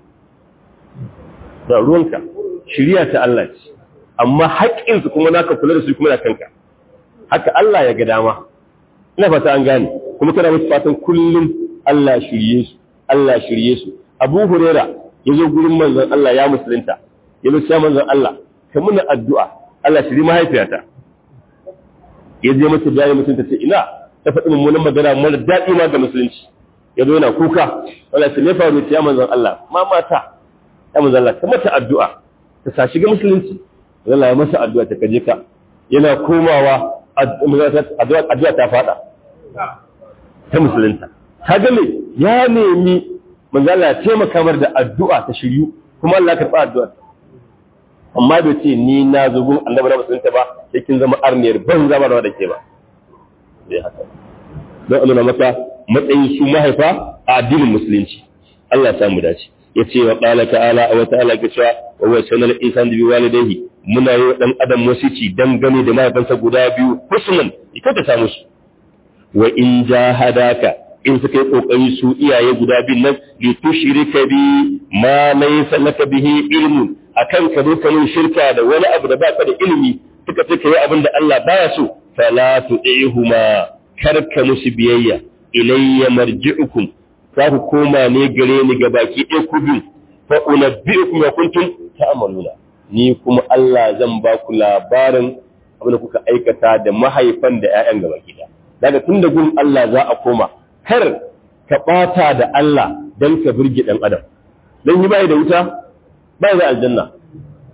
Speaker 1: da ruwanka shiriya ta Allah ce amma haƙƙin su kuma naka kula da su kuma da kanka haka Allah ya ga dama ina fata an gane kuma kana musu fatan kullum Allah shirye su Abu Huraira yazo gurin manzon Allah ya musulunta yazo sai manzon Allah ka muna addu'a Allah shiri mahaifiyata yaje mata bayani mutunta ce ina ta faɗi mummunan magana mara daɗi ma ga musulunci yazo yana kuka wala sai ne faru ya manzon Allah mata ya manzon Allah ka mata addu'a ta sa shiga musulunci Allah ya masa addu'a ta kaje ka yana komawa addu'a ta fada ta musulunta ta ga me ya nemi manzo Allah ya taimaka mar da addu'a ta shiryu kuma Allah ya karba addu'a amma bai ce ni na zo gun annabi na musulunta ba sai kin zama arniyar ban zama da ke ba sai haka don Allah maka matsayin su mahaifa a addinin musulunci Allah ya samu dace yace wa qala ta'ala wa ta'ala ke cewa wa huwa sanal insan bi walidayhi muna yi dan adam wasici dan gane da mahaifansa guda biyu husnan ita ta samu su wa in jahadaka in suka yi kokari su iyaye guda biyun nan li tushrika bi ma laysa laka bihi ilmun akan ka zo kanin shirka da wani abu da baka da ilimi suka ce kai abin da Allah baya so fala tu'ihuma karka musu biyayya ilayya marji'ukum za ku koma ne gare ni ga baki ɗaya ku biyu fa unabbi'ukum wa kuntum ta'maluna ni kuma Allah zan ba ku labarin abin da kuka aikata da mahaifan da ƴaƴan gaba gida daga tun da gun Allah za a koma kar ka bata da Allah dan ka burge dan adam dan yi bai da wuta bai da aljanna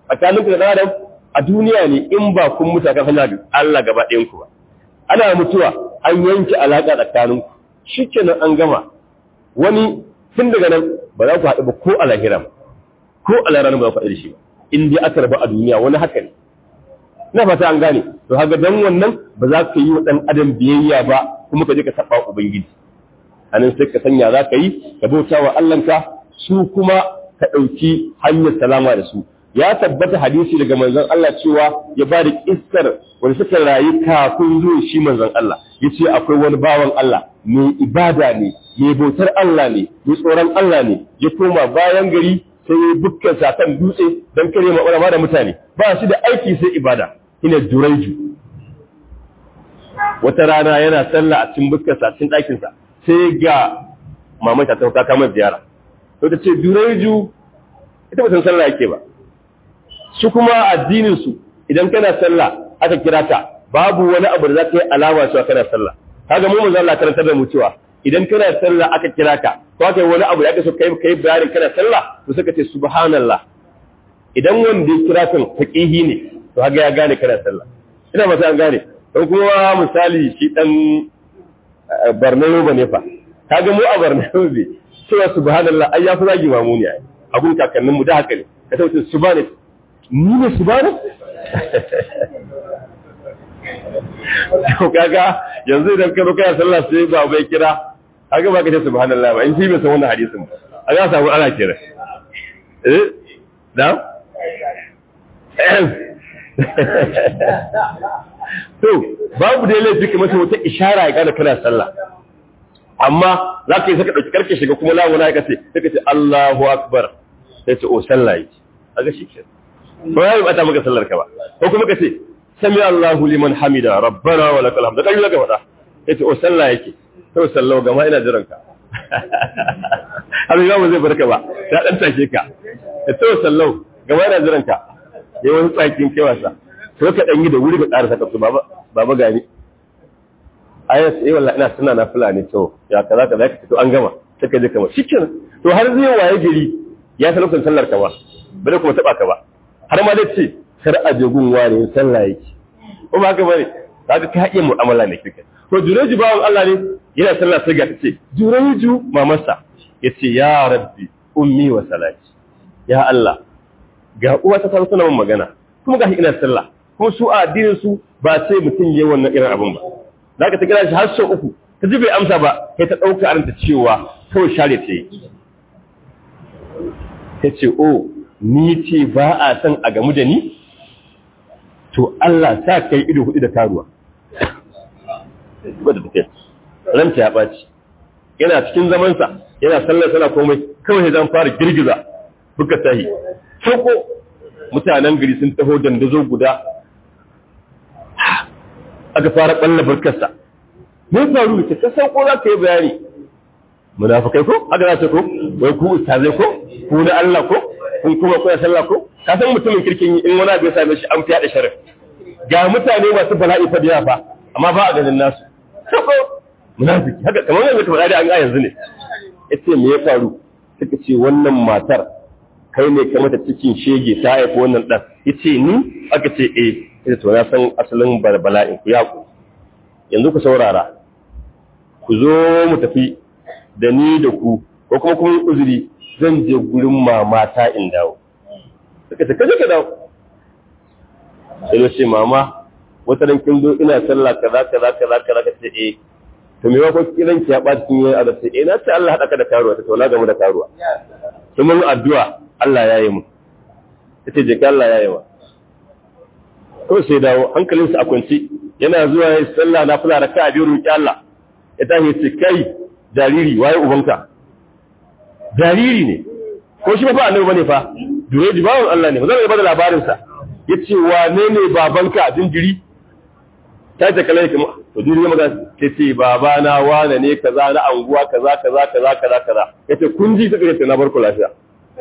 Speaker 1: tsakaninku da Adam a duniya ne in ba kun mutu kan hanya Allah gaba ɗayan ku ba ana mutuwa an yanke alaka tsakaninku shikenan an gama wani tun daga nan ba za ku haɗu ba ko a lahira ko a lahira ba za ku haɗu da shi ba in dai aka rabu a duniya wani haka ne na fata an gane to haka dan wannan ba za ka yi wa ɗan adam biyayya ba kuma ka je ka saba ubangiji anan sai ka sanya za ka yi ka bauta wa Allahnka su kuma ka ɗauki hanyar salama da su ya tabbata hadisi daga manzon Allah cewa ya ba da kissar wanda suka rayu kafin zuwa shi manzon Allah yace akwai wani bawan Allah mai ibada ne mai bautar Allah ne mai tsoron Allah ne ya koma bayan gari sai ya bukkan sa kan dutse dan kare ma da mutane ba shi da aiki sai ibada ina Juraiju wata rana yana sallah a cikin bukkan sa cikin ɗakin sa sai ga mamanta ta kama ziyara to ta ce Juraiju ita ba san sallah yake ba su kuma addinin su idan kana sallah aka kira ka babu wani abu da zaka yi alama cewa kana sallah kaga mu manzo Allah karantar da mu cewa idan kana sallah aka kira ka ko aka yi wani abu da aka so kai bayanin kana sallah to suka ce subhanallah idan wanda ya kira kan faqihi ne to kaga ya gane kana sallah ina ba sai an gane don kuma misali shi dan Barnayo bane fa kaga mu a Barnayo be cewa subhanallah ai ya fi zagi mamuni ai abun kakannin mu da haka ne ka tauce subhanallah ni ne subhanallah to kaga yanzu idan ka roƙa sallah sai ba bai kira kaga ba ka ce subhanallah ba in shi bai san wannan hadisin ba a ga samu ana kira da to babu da laifi kamar sai wata ishara ya kana kana sallah amma za ka yi saka dauki karke shiga kuma lawo na ka ce sai ka ce Allahu akbar sai ce o sallah yi kaga shi ke ba ya bata maka sallar ka ba ko kuma ka ce sami Allahu liman hamida rabbana wa lakal hamd kai laka fada yace o sallah yake to sallau gama ina jiran ka har yau zai barka ba ya dan tashe ka to sallau gama ina jiran ka yayi wani tsakin kewasa to ka dan yi da wuri ka ƙara saka su baba gani ayat eh wallahi ina sunna na fulani to ya kaza to an gama sai ka je kamar shikenan to har zai waye gari ya san lokacin sallar ka ba bare kuma taba ka ba har ma dai ce kar a je gun wani sallah yake ko ba haka bane kaga ka iya mu'amala ne kike to Jureju bawon Allah ne yana sallah sai ga tace Jureju mamarsa yace ya rabbi ummi wa salati ya Allah ga uwa ta san sunan magana kuma ga ina sallah kuma su a addinin su ba sai mutun yayin wannan irin abin ba zaka ta kira shi har sau uku ta ji bai amsa ba kai ta dauka aranta cewa kawai share ta yi tace oh ni ce ba a san a gamu da ni to Allah sa kai ido hudu da karuwa ba da take ranta ya baci yana cikin zaman sa yana sallar sana komai kawai zan fara girgiza buka tahi sauko mutanen gari sun taho dandazo guda aka fara balla barkarsa me faru ce ka sauko za ka yi bayani munafikai ko aka za ta ko wai ku ustazai ko ku na Allah ko kun kuma kuna sallah ko ka san mutumin kirkin in wani abu ya same shi an fiya da sharaf ga mutane masu bala'i fa da fa amma ba a ganin nasu ko munafiki haka kamar yadda ka faɗa da an ga yanzu ne yace me ya faru suka ce wannan matar kai ne ka mata cikin shege ta haifa wannan dan yace ni aka ce eh yace to na san asalin bala'in ku ya ku yanzu ku saurara ku zo mu tafi da ni da ku ko kuma kun uzuri zan je gurin mamata in dawo suka ce kaje ka dawo sai ce mama wata ran kin zo ina sallah kaza ka ce eh to me wa ko kiran ki ya ba cikin yayin azab sai eh na ce Allah hada ka da karuwa ta to na gamu da karuwa sai mun addu'a Allah ya yi mu tace je ka Allah ya yi wa ko sai dawo hankalinsa a kwanci yana zuwa yayin sallah na fula raka'a biyu roki Allah ya tashi ce kai jariri waye ubanka jariri ne ko shi ba fa annabi bane fa Jureju bawon Allah ne ba zan bada labarin sa yace wane ne babanka jinjiri ta ta kallai kuma to duniya maga ce baba na wane ne kaza na anguwa kaza yace kun ji take ce na barku lafiya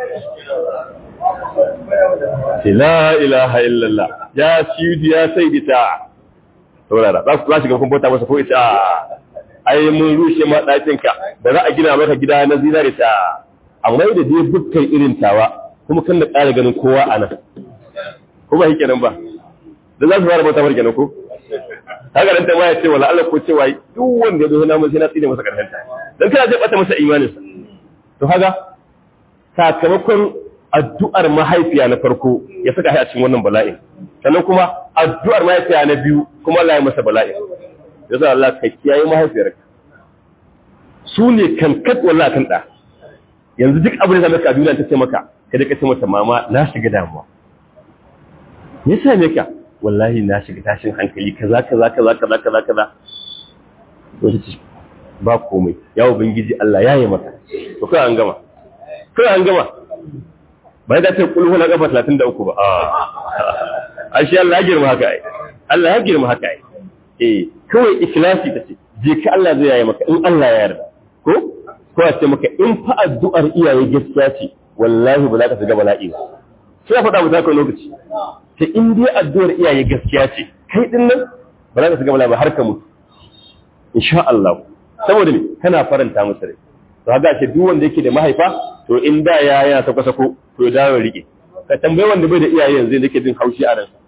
Speaker 1: la ilaha illallah ya sidi ya sayyidi ta saurara za ku shiga kun bauta masa ko ita ai mun rushe ma dakin ka da za a gina maka gida na zinari ta amma da dai dukkan irin tawa kuma kan da ƙara ganin kowa a nan ko ba yake nan ba da za su fara bauta mar kenan ko haka nan ta ma ya ce wala Allah ko cewa duk wanda ya zo na mun sai na tsine masa karhanta dan kana zai bata masa imaninsa to haka sakamakon addu'ar mahaifiya na farko ya saka shi a cikin wannan bala'in sannan kuma addu'ar mahaifiya na biyu kuma Allah ya masa bala'in yasa Allah ka kiyaye mahaifiyarka su ne kankat wallahi kan da yanzu duk abin da zaka duniya ta ce maka kada ka ce mata mama na shiga damuwa me yasa me ka wallahi na shiga tashin hankali kaza kaza kaza kaza kaza kaza to ce ba komai ya ubangiji Allah ya yi maka to kai an gama bai da ta kulhu na kafa 33 ba ashe Allah ya girma haka ai Allah ya girma haka ai kawai ikhlasi tace je ka Allah zai yayi maka in Allah ya yarda ko a ce maka in fa addu'ar iyaye gaskiya ce wallahi ba za ka shiga bala'i ba sai faɗa mu zaka lokaci sai in dai addu'ar iyaye gaskiya ce kai din nan ba za ka shiga bala'i ba har ka mutu insha Allah saboda me kana faranta musu rai to haka ce duk wanda yake da mahaifa to in da ya yana sako to ya dawo rike ka tambaye wanda bai da iyaye yanzu yake jin haushi a ransa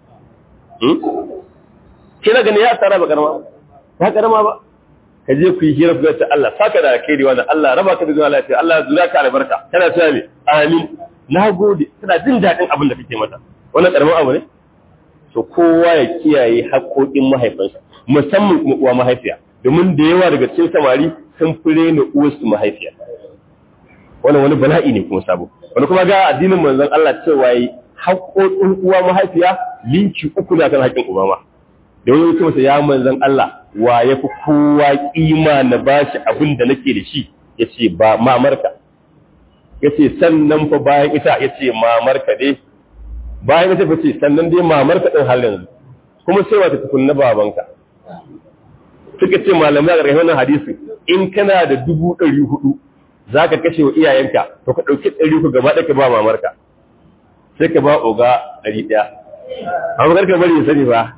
Speaker 1: kina gani ya tsara ba karama ba ka je ku yi hira ga ta Allah saka da alkhairi wannan Allah raba ka da zuwa lafiya Allah zura ka albarka kana cewa me amin nagode kana jin dadin abin da kake mata wannan karamin abu ne to kowa ya kiyaye haƙoƙin mahaifansa musamman kuma uwa mahaifiya domin da yawa daga cikin samari sun fure ne uwarsu mahaifiya wannan wani bala'i ne kuma sabo wani kuma ga addinin manzon Allah cewa yi haƙoƙin uwa mahaifiya linki 3 na kan haƙin uba ma da wani kuma ya manzon Allah wa yafi kowa kima na bashi abin da nake da shi yace ba mamarka yace sannan fa bayan ita yace mamarka dai bayan ita fa ce sannan dai mamarka din halin kuma sai wata tukunna babanka suka ce malamai a ƙarshen hadisi in kana da 400 zaka kashe wa iyayenka to ka dauki 300 gaba ɗaya ka ba mamarka sai ka ba oga 100 amma karka bari ya sani ba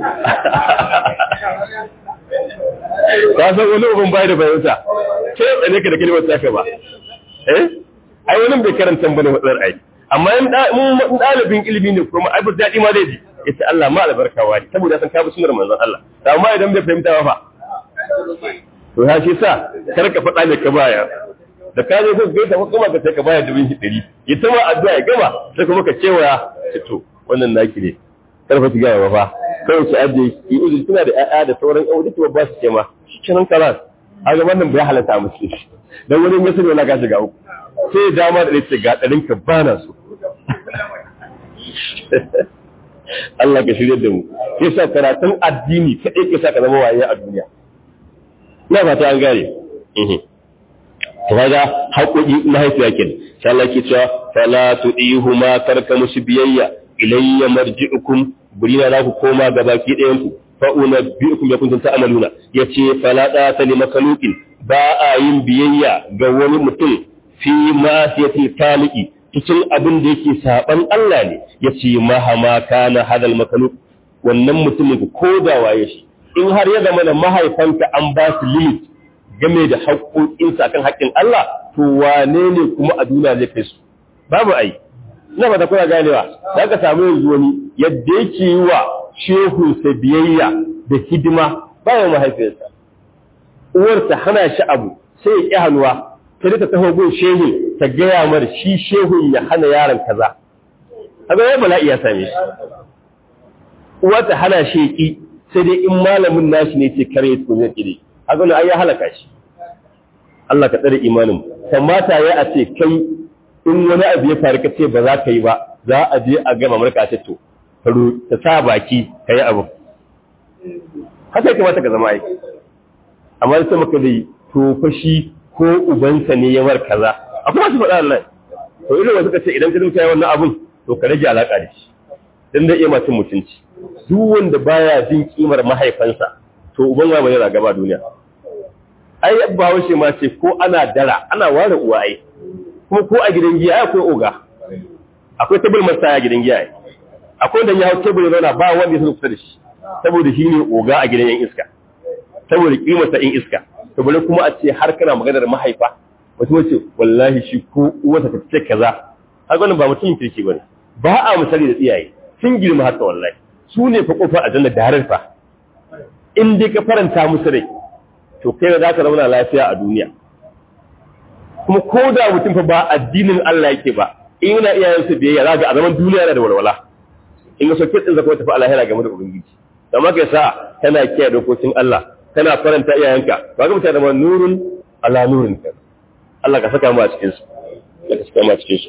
Speaker 1: ka san wani ubin bai da bayansa ce tsane ka da kalmar saka ba ai wani bai karanta bane wadar ai amma in dalibin ilimi ne kuma ai ba daɗi ma zai ji yace Allah ma albarka wani saboda san ka bi sunnar manzon Allah amma idan bai fahimta ba to ya shi sa karka faɗa ne ka baya da ka je ko gaita ko kuma ka sai ka baya 100 ya tama addu'a ya gama sai kuma ka cewa to wannan naki ne karfa ki gaya ba kai ki aje ki uzu kina da ƴaƴa da sauran ƴan duk ba su ce ma cikin kalas a ga wannan bai halatta musu shi dan wani ya sani wala ka shiga uku sai dama da ce ga ɗarin ka bana su Allah ka shirye da mu sai sa karatun addini kadai ke sa ka zama waye a duniya ina ba ta an gare to kaga haƙoƙi mahaifiya kenan sai Allah ke cewa fala tu'ihuma karka musu biyayya ilayya marji'ukum burina za ku koma ga baki ɗayan ku fa unabbi'ukum bi kuntum ta'maluna yace fala ta li makhluqin ba a yin biyayya ga wani mutum fi ma'siyati taliqi cikin abin da yake saban Allah ne yace mahama kana hadal makhluq wannan mutumin ku koda waye shi in har ya zama mahaifanka an ba su limit game da haƙoƙinsa kan haƙƙin Allah to wane ne kuma a duniya zai kai su babu ai ina ba ta kuna ganewa za ka samu yanzu wani yadda yake yi wa shehunsa biyayya da hidima bayan mahaifiyarsa uwarsa hana shi abu sai ya ƙi hannuwa ta rika taho gun shehun ta gaya mar shi shehun ya hana yaron kaza haka ya bala'i ya same shi uwarsa hana shi ya ƙi sai dai in malamin nashi ne ce kare ya tukuni ƙiri haka na ai ya halaka shi Allah ka tsare imanin kamata ya a ce kai in wani abu ya faru kace ba za ka yi ba za a je a gama marka ta to ta sa baki kai abu haka ya kamata ka zama aiki amma sai maka dai to fashi ko ubansa ne ya war kaza akwai wasu faɗa Allah to irin wanda suka ce idan ka dinka yi wannan abun to ka rage alaka da shi dan da iya mutum mutunci duk wanda baya jin kimar mahaifansa to uban wa bai raga ba duniya ai abba washe ma ce ko ana dara ana ware uwa ai kuma ko a gidan giya akwai oga akwai tebul masa a gidan giya akwai da ya hau tebul zauna ba wanda ya san kusa da shi saboda shi ne oga a gidan yan iska saboda kimarsa in iska to bare kuma a ce har kana maganar mahaifa wato wace wallahi shi ko uwarsa ta ce kaza har wannan ba mutum kirki bane ba a misali da tsiyaye sun girma haka wallahi su ne fa kofar aljanna da harar fa in dai ka faranta musu rai to kai za ka zauna lafiya a duniya kuma ko da mutum fa ba addinin Allah yake ba in yana iyayensa biyayya za ga a zaman duniya yana da walwala in ga soke din zaka tafi alahira game da ubangiji amma kai sa kana kiyaye dokokin Allah kana faranta iyayenka ba ga mutane da nurun ala nurin ka Allah ka saka mu a cikin su ka saka mu a cikin su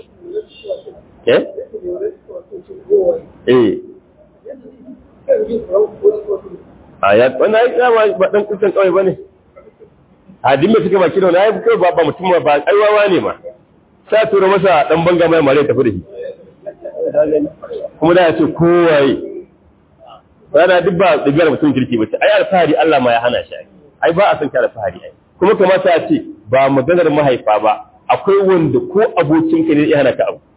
Speaker 1: ayat wannan ai ba dan kusan kawai bane hadin mai suka baki da wani ai kai ba mutum ba aiwawa ne ma sa tura masa dan banga mai mare tafi da shi kuma da ya ce kowaye rana duk ba digar mutum kirki ba ai alfahari Allah ma ya hana shi ai ba a san ka alfahari ai kuma kamata ya ce ba maganar mahaifa ba akwai wanda ko abokin ka ne ya hana ka abu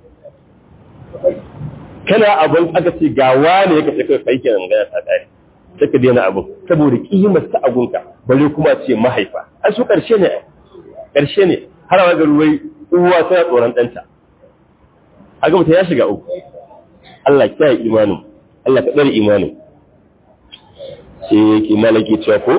Speaker 1: kana abun aka ce ga wani yake sai kai kenan magana ta kare sai ka daina abun saboda kimar ta agunka bare kuma ce mahaifa ai su karshe ne har wa garuwai uwa ta tsoron danta aga mutum ya shiga uku Allah ya yi imanin Allah ka dare imanin sai yake malaki cewa ko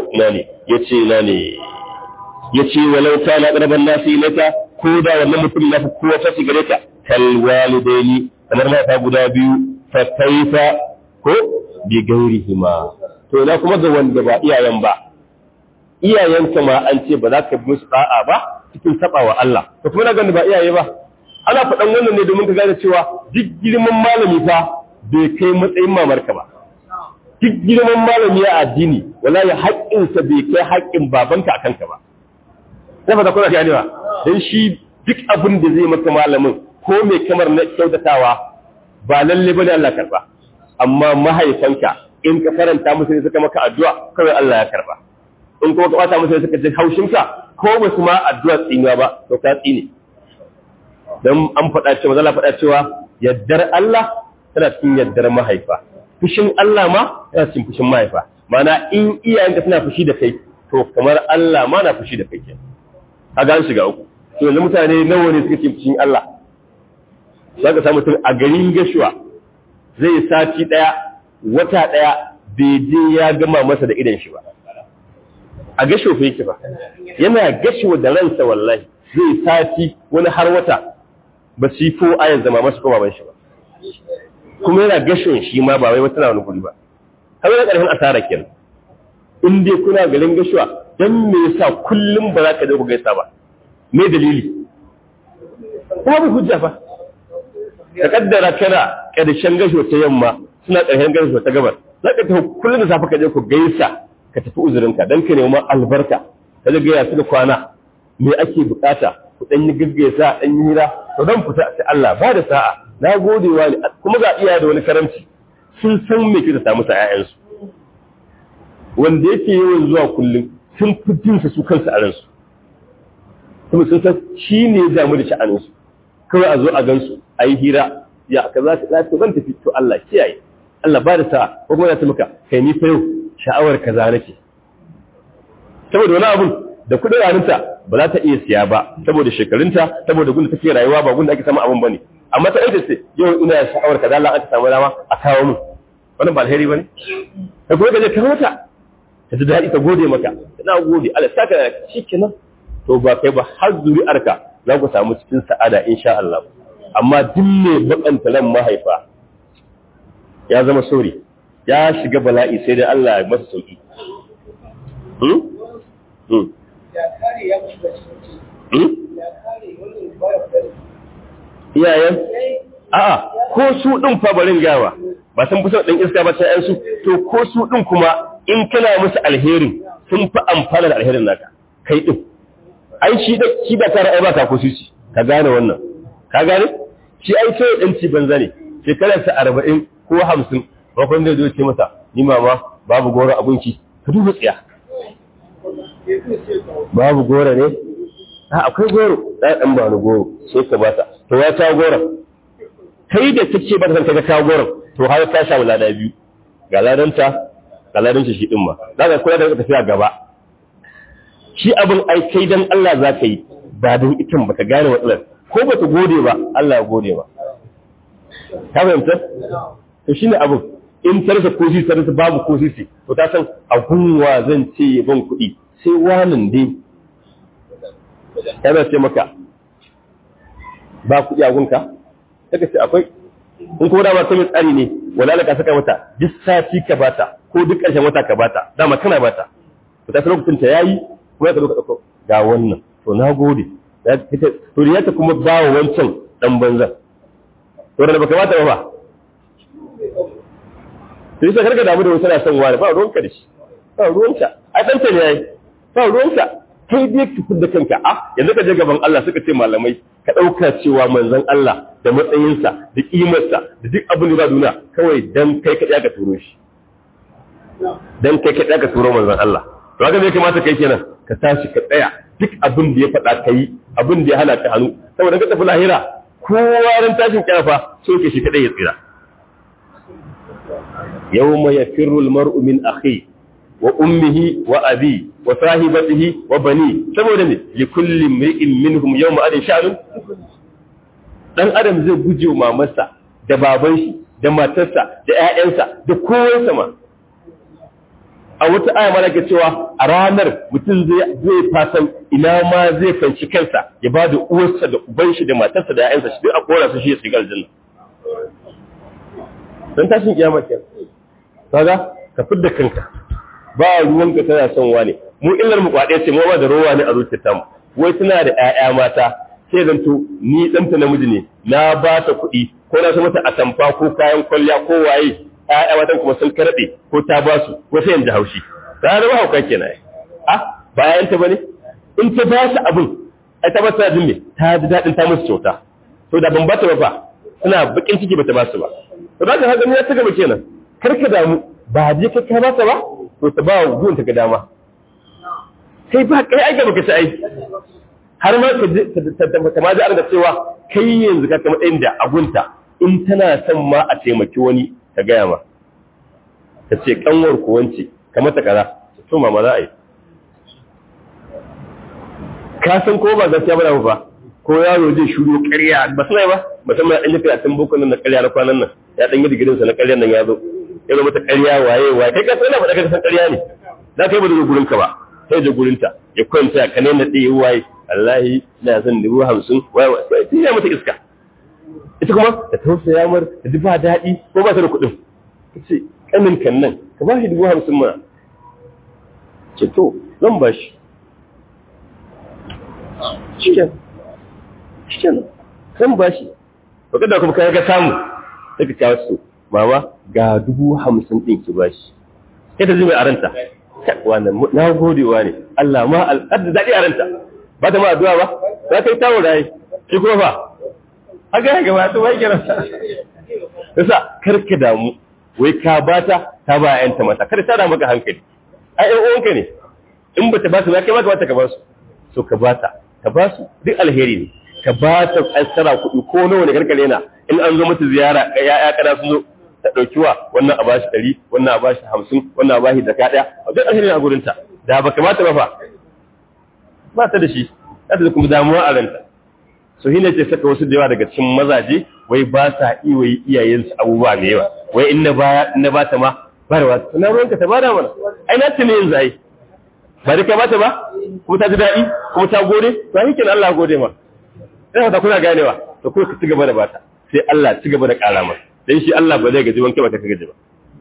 Speaker 1: yace walau kana qaraban nasi ilaka ko da wannan mutum na ko ta sigare ta kal walidaini kamar mata guda biyu fa kaifa ko bi gairihima to na kuma ga wanda ba iyayen ba iyayenka ma an ce ba za ka bi musu da'a ba cikin sabawa Allah to kuma na ganin ba iyaye ba ana faɗan wannan ne domin ka gane cewa duk girman malami fa bai kai matsayin mamarka ba duk girman malami a addini wallahi haƙƙinsa bai kai haƙƙin babanka a kanka ba sai fa da kuna gane ba dan shi duk abin da zai maka malamin ko mai kamar na kyautatawa ba lalle bane Allah karba amma mahaifanka in ka faranta musu ne suka maka addu'a kawai Allah ya karba in kuma ka bata musu ne suka ji haushinka ko ba su ma addu'a tsinuwa ba to ka tsine dan an faɗa cewa Allah faɗa cewa yaddar Allah tana cikin yaddar mahaifa fushin Allah ma tana cikin fushin mahaifa mana in iyayenka suna fushi da kai to kamar Allah ma na fushi da kai ke kaga an shiga uku to yanzu mutane nawa ne suke cikin fushin Allah zaka samu mutum a garin gashuwa zai sati daya wata daya bai je ya gama masa da idan shi ba a gasho fa yake ba yana gashuwa da ransa wallahi zai sati wani har wata ba su yi fo ayan zama masa ko baban shi ba kuma yana gashin shi ma ba wai wata na wani guri ba har yana ƙarfin asara kenan in dai kuna garin gashuwa dan me yasa kullum ba za ka je ku gaisa ba me dalili babu hujja fa ka kaddara kana ƙarshen gashuwa ta yamma suna ƙarshen gashuwa ta gabar za ka tafi kullum da safe ka je ku gaisa ka tafi uzurinka dan ka nemi albarka ka je gaya su da kwana me ake bukata ku dan yi gaggaisa dan yi hira to dan fita sai Allah ba da sa'a na gode wa ni kuma ga iyaye da wani karamci sun san me ke da samu sa ƴaƴansu wanda yake yawan zuwa kullum sun fi jinsa su kansu a ransu kuma sun san shi ne ya damu da sha'aninsu kawai a zo a gansu a yi hira ya ka za ka zan tafi to Allah kiyaye Allah ba da sa'a ko kuma ya ce maka kai ni fa yau sha'awar kaza nake saboda wani abun da kudin raninta ba za ta iya siya ba saboda shekarunta saboda gunda take rayuwa ba gunda ake samu abin bane amma ta aika ce yau ina sha'awar kaza Allah aka samu dama a kawo mu wannan ba alheri bane ka kuma kaje ka mota ka ji dadi ka gode maka ina gode Allah saka shikenan to ba kai ba har zuri'arka za ku samu cikin sa'ada insha Allah amma duk ne bakanta ran mahaifa ya zama sori ya shiga bala'i sai dai Allah ya masa sauki iyayen a'a ko su din fa barin gawa ba sun fi son ɗan iska ba ta yansu to ko su din kuma in kana musu alherin sun fi amfana da alherin naka kai din ai shi da tare ai ba ka ko suci ka gane wannan ka gane shi ai sai dan ci banza ne shekarar sa 40 ko 50 bakon da zai ce masa ni mama babu goro abinci ka duba tsiya babu goro ne akwai goro dan ba ni goro sai ka bata to ya ta goro kai da kace ba ka ta goro to har ta sha lada biyu ga ladanta ga ladan shi din ma zaka kula da tafiya gaba shi abin ai kai dan Allah zaka yi ba dan itin baka gane matsalar ko bata gode ba Allah ya gode ba ka fahimta to shine abin in tarsa ko shi tarsa babu ko sisi to ta san a gunwa zan ce ban kuɗi sai wanan dai kana ce maka ba kuɗi a gunka kaga ce akwai in ko da ba sai tsari ne wala ka saka mata duk sati ka bata ko duk ƙarshen wata ka bata dama kana bata to ta lokacin ta yayi kuma ka dauko ga wannan to nagode to ya ta kuma bawo wancan dan banzan to da baka bata ba sai sai karka damu da wani sana son wani ba ruwanka da shi ba ruwanka a danta ne yayi ba ruwanka kai dai ka fidda kanka yanzu ka je gaban Allah suka ce malamai ka dauka cewa manzon Allah da matsayinsa da kimarsa da duk abin da ba duniya kawai dan kai ka ka turo shi dan kai ka ka turo manzon Allah to haka ne kamata kai kenan ka tashi ka tsaya duk abin da ya faɗa kai abin da ya hana ka hannu saboda ka tafi lahira kowa ran tashin kyafa so ke shi kadai ya tsira yawma yafirru almar'u min akhi wa ummihi wa abi wa sahibatihi wa bani saboda ne li kulli imri'in minhum yawma adin sha'nun dan adam zai guje mamarsa da baban shi da matarsa da ƴaƴansa da kowansa ma a wata aya ma ke cewa a ranar mutum zai fasan ina ma zai fanci kansa ya ba da uwarsa da uban shi da matarsa da ƴaƴansa shi duk a kora su shi ya shiga aljanna dan tashin kiyama kenan kaga ka fidda kanka ba ruwanka tana son wani mu illar mu kwade ce mu ba da rowa ne a zuciyarta mu wai tana da ƴaƴa mata sai zan to ni danta namiji ne na ba ta kuɗi ko na so mata atamfa ko kayan kwalliya ko waye ƴaƴa matan kuma sun karɓe ko ta ba su ko sai yanzu haushi ta da hauka kenan bayan ta bane in ta ba su abin ai ta ba su jin me ta ji dadin ta musu kyauta to da ban ba ta ba suna bakin ciki bata ba su ba to da haka ne ya ta gaba kenan karka damu ba je ka ba ta ba to ta ba wa ta ga dama kai ba kai ai gaba ka ci ai har ma ka ma ji arga cewa kai yanzu ka kama ɗayan da agunta in tana son ma a taimaki wani ta gaya ma ta ce kanwar ku wance kamar ta kaza to mama za a yi ka san ko ba gaskiya ba ba ko yaro zai shuru ƙarya ba suna ba musamman ɗan yafi a tun boko nan na ƙarya na kwanan nan ya ɗan yi digirinsa na ƙarya nan ya zo ya zo mata ƙarya waye kai ka san na faɗa ka san ƙarya ne za ka yi ba da gurinka ba sai da gurinta ya kwanta ka ne na ɗaya waye wallahi ina son 50 waye sai ya mata iska ita kuma ta tausaya mar ta ji ba daɗi ko ba ta da kuɗin ta ce ƙanin kan nan ka ba shi 50 mana ce to zan ba shi shiken zan ba shi ba kada kuma kai ga samu sai ka kawo su mama ga 50 ɗin ki ba shi sai ta ji mai aranta wannan na godewa ne Allah ma al'adda daɗi aranta ba ta ma addu'a ba za ta yi tawo da yi shi kuma ba haka ya gaba ta bai kira yasa karka damu wai ka bata ta ba ƴanta mata kada ta da maka hankali ai ɗan uwanka ne in ba ta ba su ba kai ma ka bata ka ba su so ka ba su duk alheri ne ka ba ta asara kuɗi ko nawa ne karkare na in an zo mata ziyara ya kada sun zo ta ɗauki wa wannan a bashi 100 wannan a bashi 50 wannan a bashi zaka ɗaya duk alheri a gurinta da ba kamata ba fa ba ta da shi ta da kuma damuwa a ranta so hine ce saka wasu da yawa daga cikin mazaje wai ba sa iwayi iyayensu abubuwa da yawa wai in na ba ta ma barwa na ruwanka ta bada mana ai na tuni yin zai ba da kai bata ba kuma ta ji daɗi kuma ta gode to hikin Allah gode ma ina ta kuna ganewa to kuma ka ci gaba da bata sai Allah ci gaba da ƙara ma dan shi Allah ba zai gaji wanke ba ka gaji ba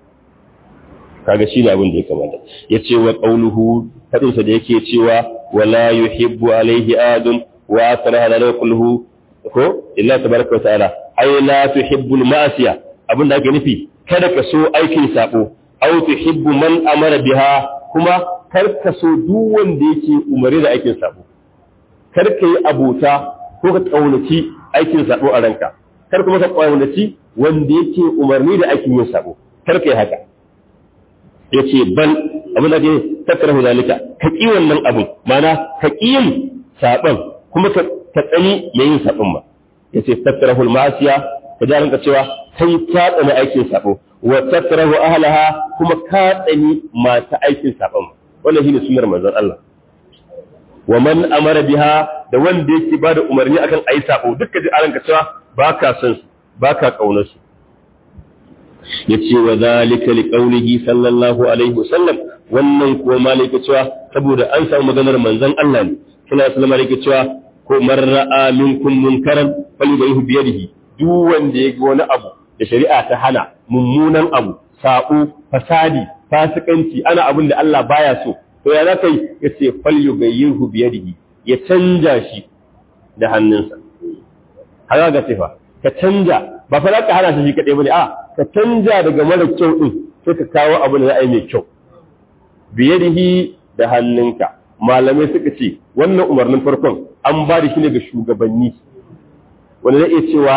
Speaker 1: kaga shi ne abin da ya kamata yace wa qauluhu fadinsa da yake cewa wala yuhibbu alaihi adun wa akraha la kulluhu ko illa tabaraka wa ta'ala ay la tuhibbu al-ma'siya abin da ake nufi kada ka so aikin sabo aw tuhibbu man amara biha kuma kar ka so duk wanda yake umari da aikin sabo kar ka yi abota ko ka kaunaci aikin sabo a ranka kar kuma ka kaunaci wanda yake umarni da aikin yin sabo kar ka yi haka yace bal abin da ke takrahu zalika ka ki wannan abin mana ka ki yin saban kuma ka tsani yayin sabon ba yace takrahu al-ma'siya ka ji ranka cewa kai ka tsani aikin sabo wa takrahu ahlaha kuma ka tsani mata aikin sabon wannan shine sunnar manzon Allah wa man amara biha da wanda yake bada umarni akan ayi sabo dukkan ji ranka cewa baka son su baka kaunar su yace wa zalika liqaulihi sallallahu alaihi wasallam wannan ko malaka cewa saboda an samu maganar manzon Allah ne kina sallama yake cewa ko man ra'a minkum munkaran falyughayyirhu bi yadihi duk wanda ya ga wani abu da shari'a ta hana mummunan abu sabo fasadi fasikanci ana abin da Allah baya so to ya zaka yi yace falyughayyirhu bi yadihi ya canja shi da hannunsa haka ga sifa ka canja ba fa ka hana shi kadai bane a ka canja daga mara kyau din sai ka kawo abin da za a yi mai kyau bi yadihi da hannunka malamai suka ce wannan umarnin farkon an ba da shi ne ga shugabanni wanda zai iya cewa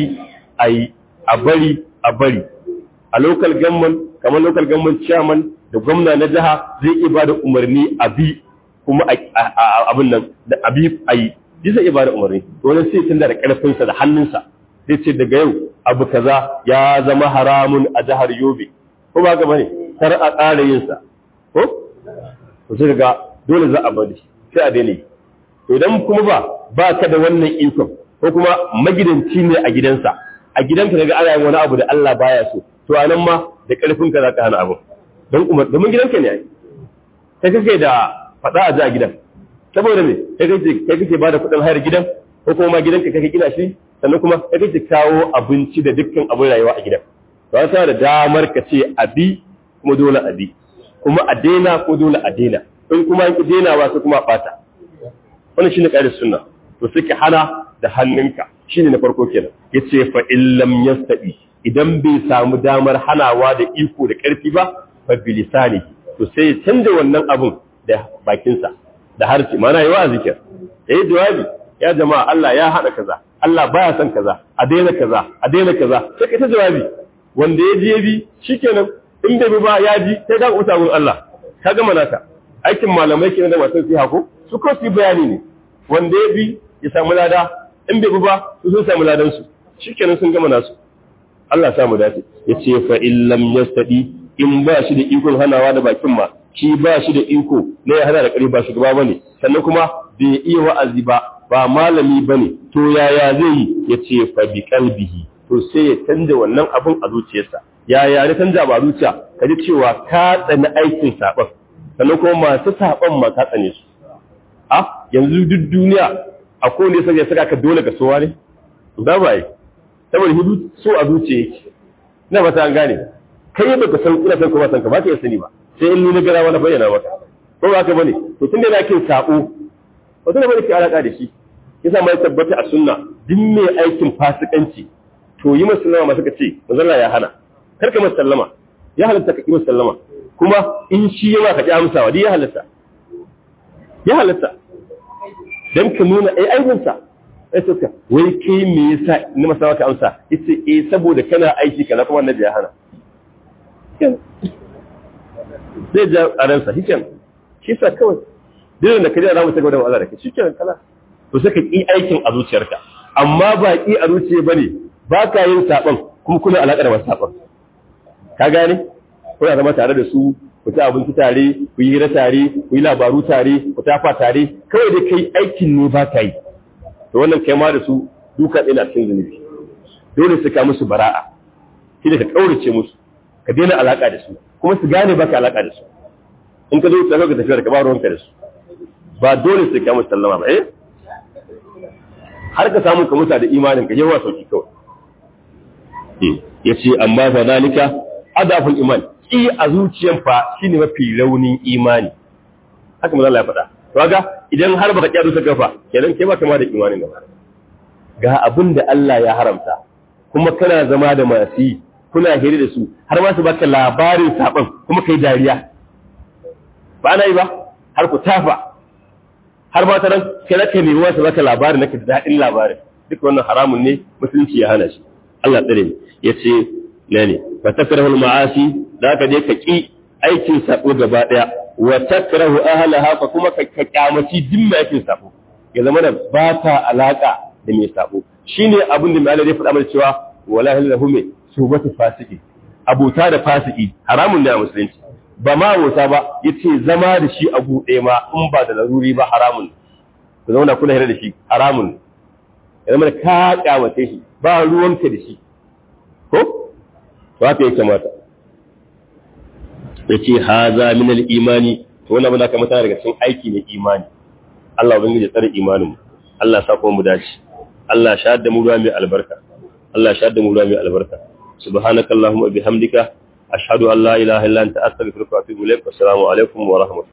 Speaker 1: ayi a bari a local government kamar local government chairman da gwamna na jiha zai iya ba da umarni a bi kuma abin nan da abi ayi zai iya ba da umarni to wani sai tunda da karfinsa da hannunsa zai ce daga yau abu kaza ya zama haramun a jihar Yobe ko ba ga bane kar a ƙara yin sa ko to sai ga dole za a bari sai a daina to idan kuma ba ka da wannan ikon ko kuma magidanci ne a gidansa a gidanka daga ana yin wani abu da Allah baya so to anan ma da karfin ka za ka hana abu don domin gidanka ne ai kai kake da fada a ji a gidan saboda me kai kake ba da kuɗin hayar gidan ko kuma ma gidanka kake gina shi sannan kuma kai kake kawo abinci da dukkan abin rayuwa a gidan to an sa da damar ka ce abi kuma dole abi kuma a daina ko dole a daina in kuma an ki dainawa sai kuma a bata wannan shine ƙarin sunna to suke hana da hannunka shine na farko kenan yace fa illam yastabi idan bai samu damar hanawa da iko da ƙarfi ba fa bilisani to sai ya canza wannan abun da bakinsa da harshe mana yi wa zikir jawabi ya jama'a Allah ya hada kaza Allah baya son kaza a daina kaza a daina kaza sai ka ta jawabi wanda ya je bi shikenan in bai bi ba ya ji sai ka kusa gun Allah ka gama naka aikin malamai kenan da masu fiha ko su ko su bayani ne wanda ya bi ya samu lada in bai bi ba su sun samu ladan su shikenan sun gama nasu Allah samu dace yace fa illam yastadi in ba shi da ikon hanawa da bakin ma shi ba shi da iko ne ya hana da ƙari ba shugaba bane sannan kuma bai iya wa'azi ba malami bane to yaya zai yi yace fa bi qalbihi to sai ya canza wannan abun a zuciyarsa yaya ne canza ba zuciya kaji cewa ka tsani aikin saban sannan kuma masu saban ma ka tsane su yanzu duk duniya akwai ne sai ya saka ka dole ka sowa ne da ba yi saboda hudu so a zuciya yake ina ba ta an gane kai baka san ina san kuma san ka ba ka sani ba sai in ni na gara wani bayyana maka ko ba ka bane to tunda yana kin sabo wato ne bane ki alaka da shi yasa mai tabbata a sunna duk mai aikin fasikanci to yi musallama ma suka ce manzon ya hana kar ka musallama ya halatta ka yi musallama kuma in shi yawa ka ki amsawa dai ya halatta dan ka nuna aibin sa suka wai kai me yasa ni masawa ka amsa yace saboda kana aiki kaza kuma annabi ya hana zai ja a ransa hiken shi sa kawai dole da kaje ramu ta gaba da Allah da kai shikenan kala to sai ka ki aikin a zuciyarka amma ba ki a zuciya bane ba ka yin saban kuma kuna alaka da saban ka gane kuna zama tare da su ku ci abinci tare ku yi hira tare ku yi labaru tare ku tafa tare kawai da kai aikin ne ba ka yi to wannan kai ma da su duka ina cikin zunubi dole su ka musu bara'a shi da ka kaurace musu ka daina alaka da su kuma su gane baka alaka da su in ka zo ka tafi da ka ba ruwanka da su ba dole sai ka musu sallama ba har ka samu ka muta da imanin ka yawa sauki kawai yace amma fa zalika adaful iman ki a zuciyan fa shine mafi raunin imani haka manzo Allah ya faɗa to kaga idan har baka kiyaye su gafa kenan kai ba kama da imanin gaba ga abin da Allah ya haramta kuma kana zama da masu kuna hira da su har ma su baka labarin saban kuma kai dariya ba na yi ba har ku tafa har ma ta ran kai nake ne wasu baka labarin nake daɗin labarin duk wannan haramun ne musulunci ya hana shi Allah tsare ni yace ne fa takrahul ma'asi da ka je ka ki aikin sabo gaba daya wa takrahu ahlaha fa kuma ka kyamaci din mai aikin sabo ya zama da ba ta alaka da mai sabo shine abin da Allah ya faɗa mana cewa wala ilaha subatu fasiki abuta da fasiki haramun ne a musulunci ba ma wuta ba yace zama da shi a buɗe ma in ba da laruri ba haramun ku zauna kuna hira da shi haramun ya zama ka kyamace shi ba ruwanka da shi ko haka ya kamata yace haza min al-imani to wannan ba za ka mata daga cikin aiki ne imani Allah ubangiji ya tsare imanin mu Allah sa ko mu dace Allah shahada mu ruwa mai albarka Allah shahada mu ruwa mai albarka subhanakallahumma bihamdika ashhadu an la ilaha illa anta astaghfiruka wa atubu ilaik assalamu alaikum wa rahmatullahi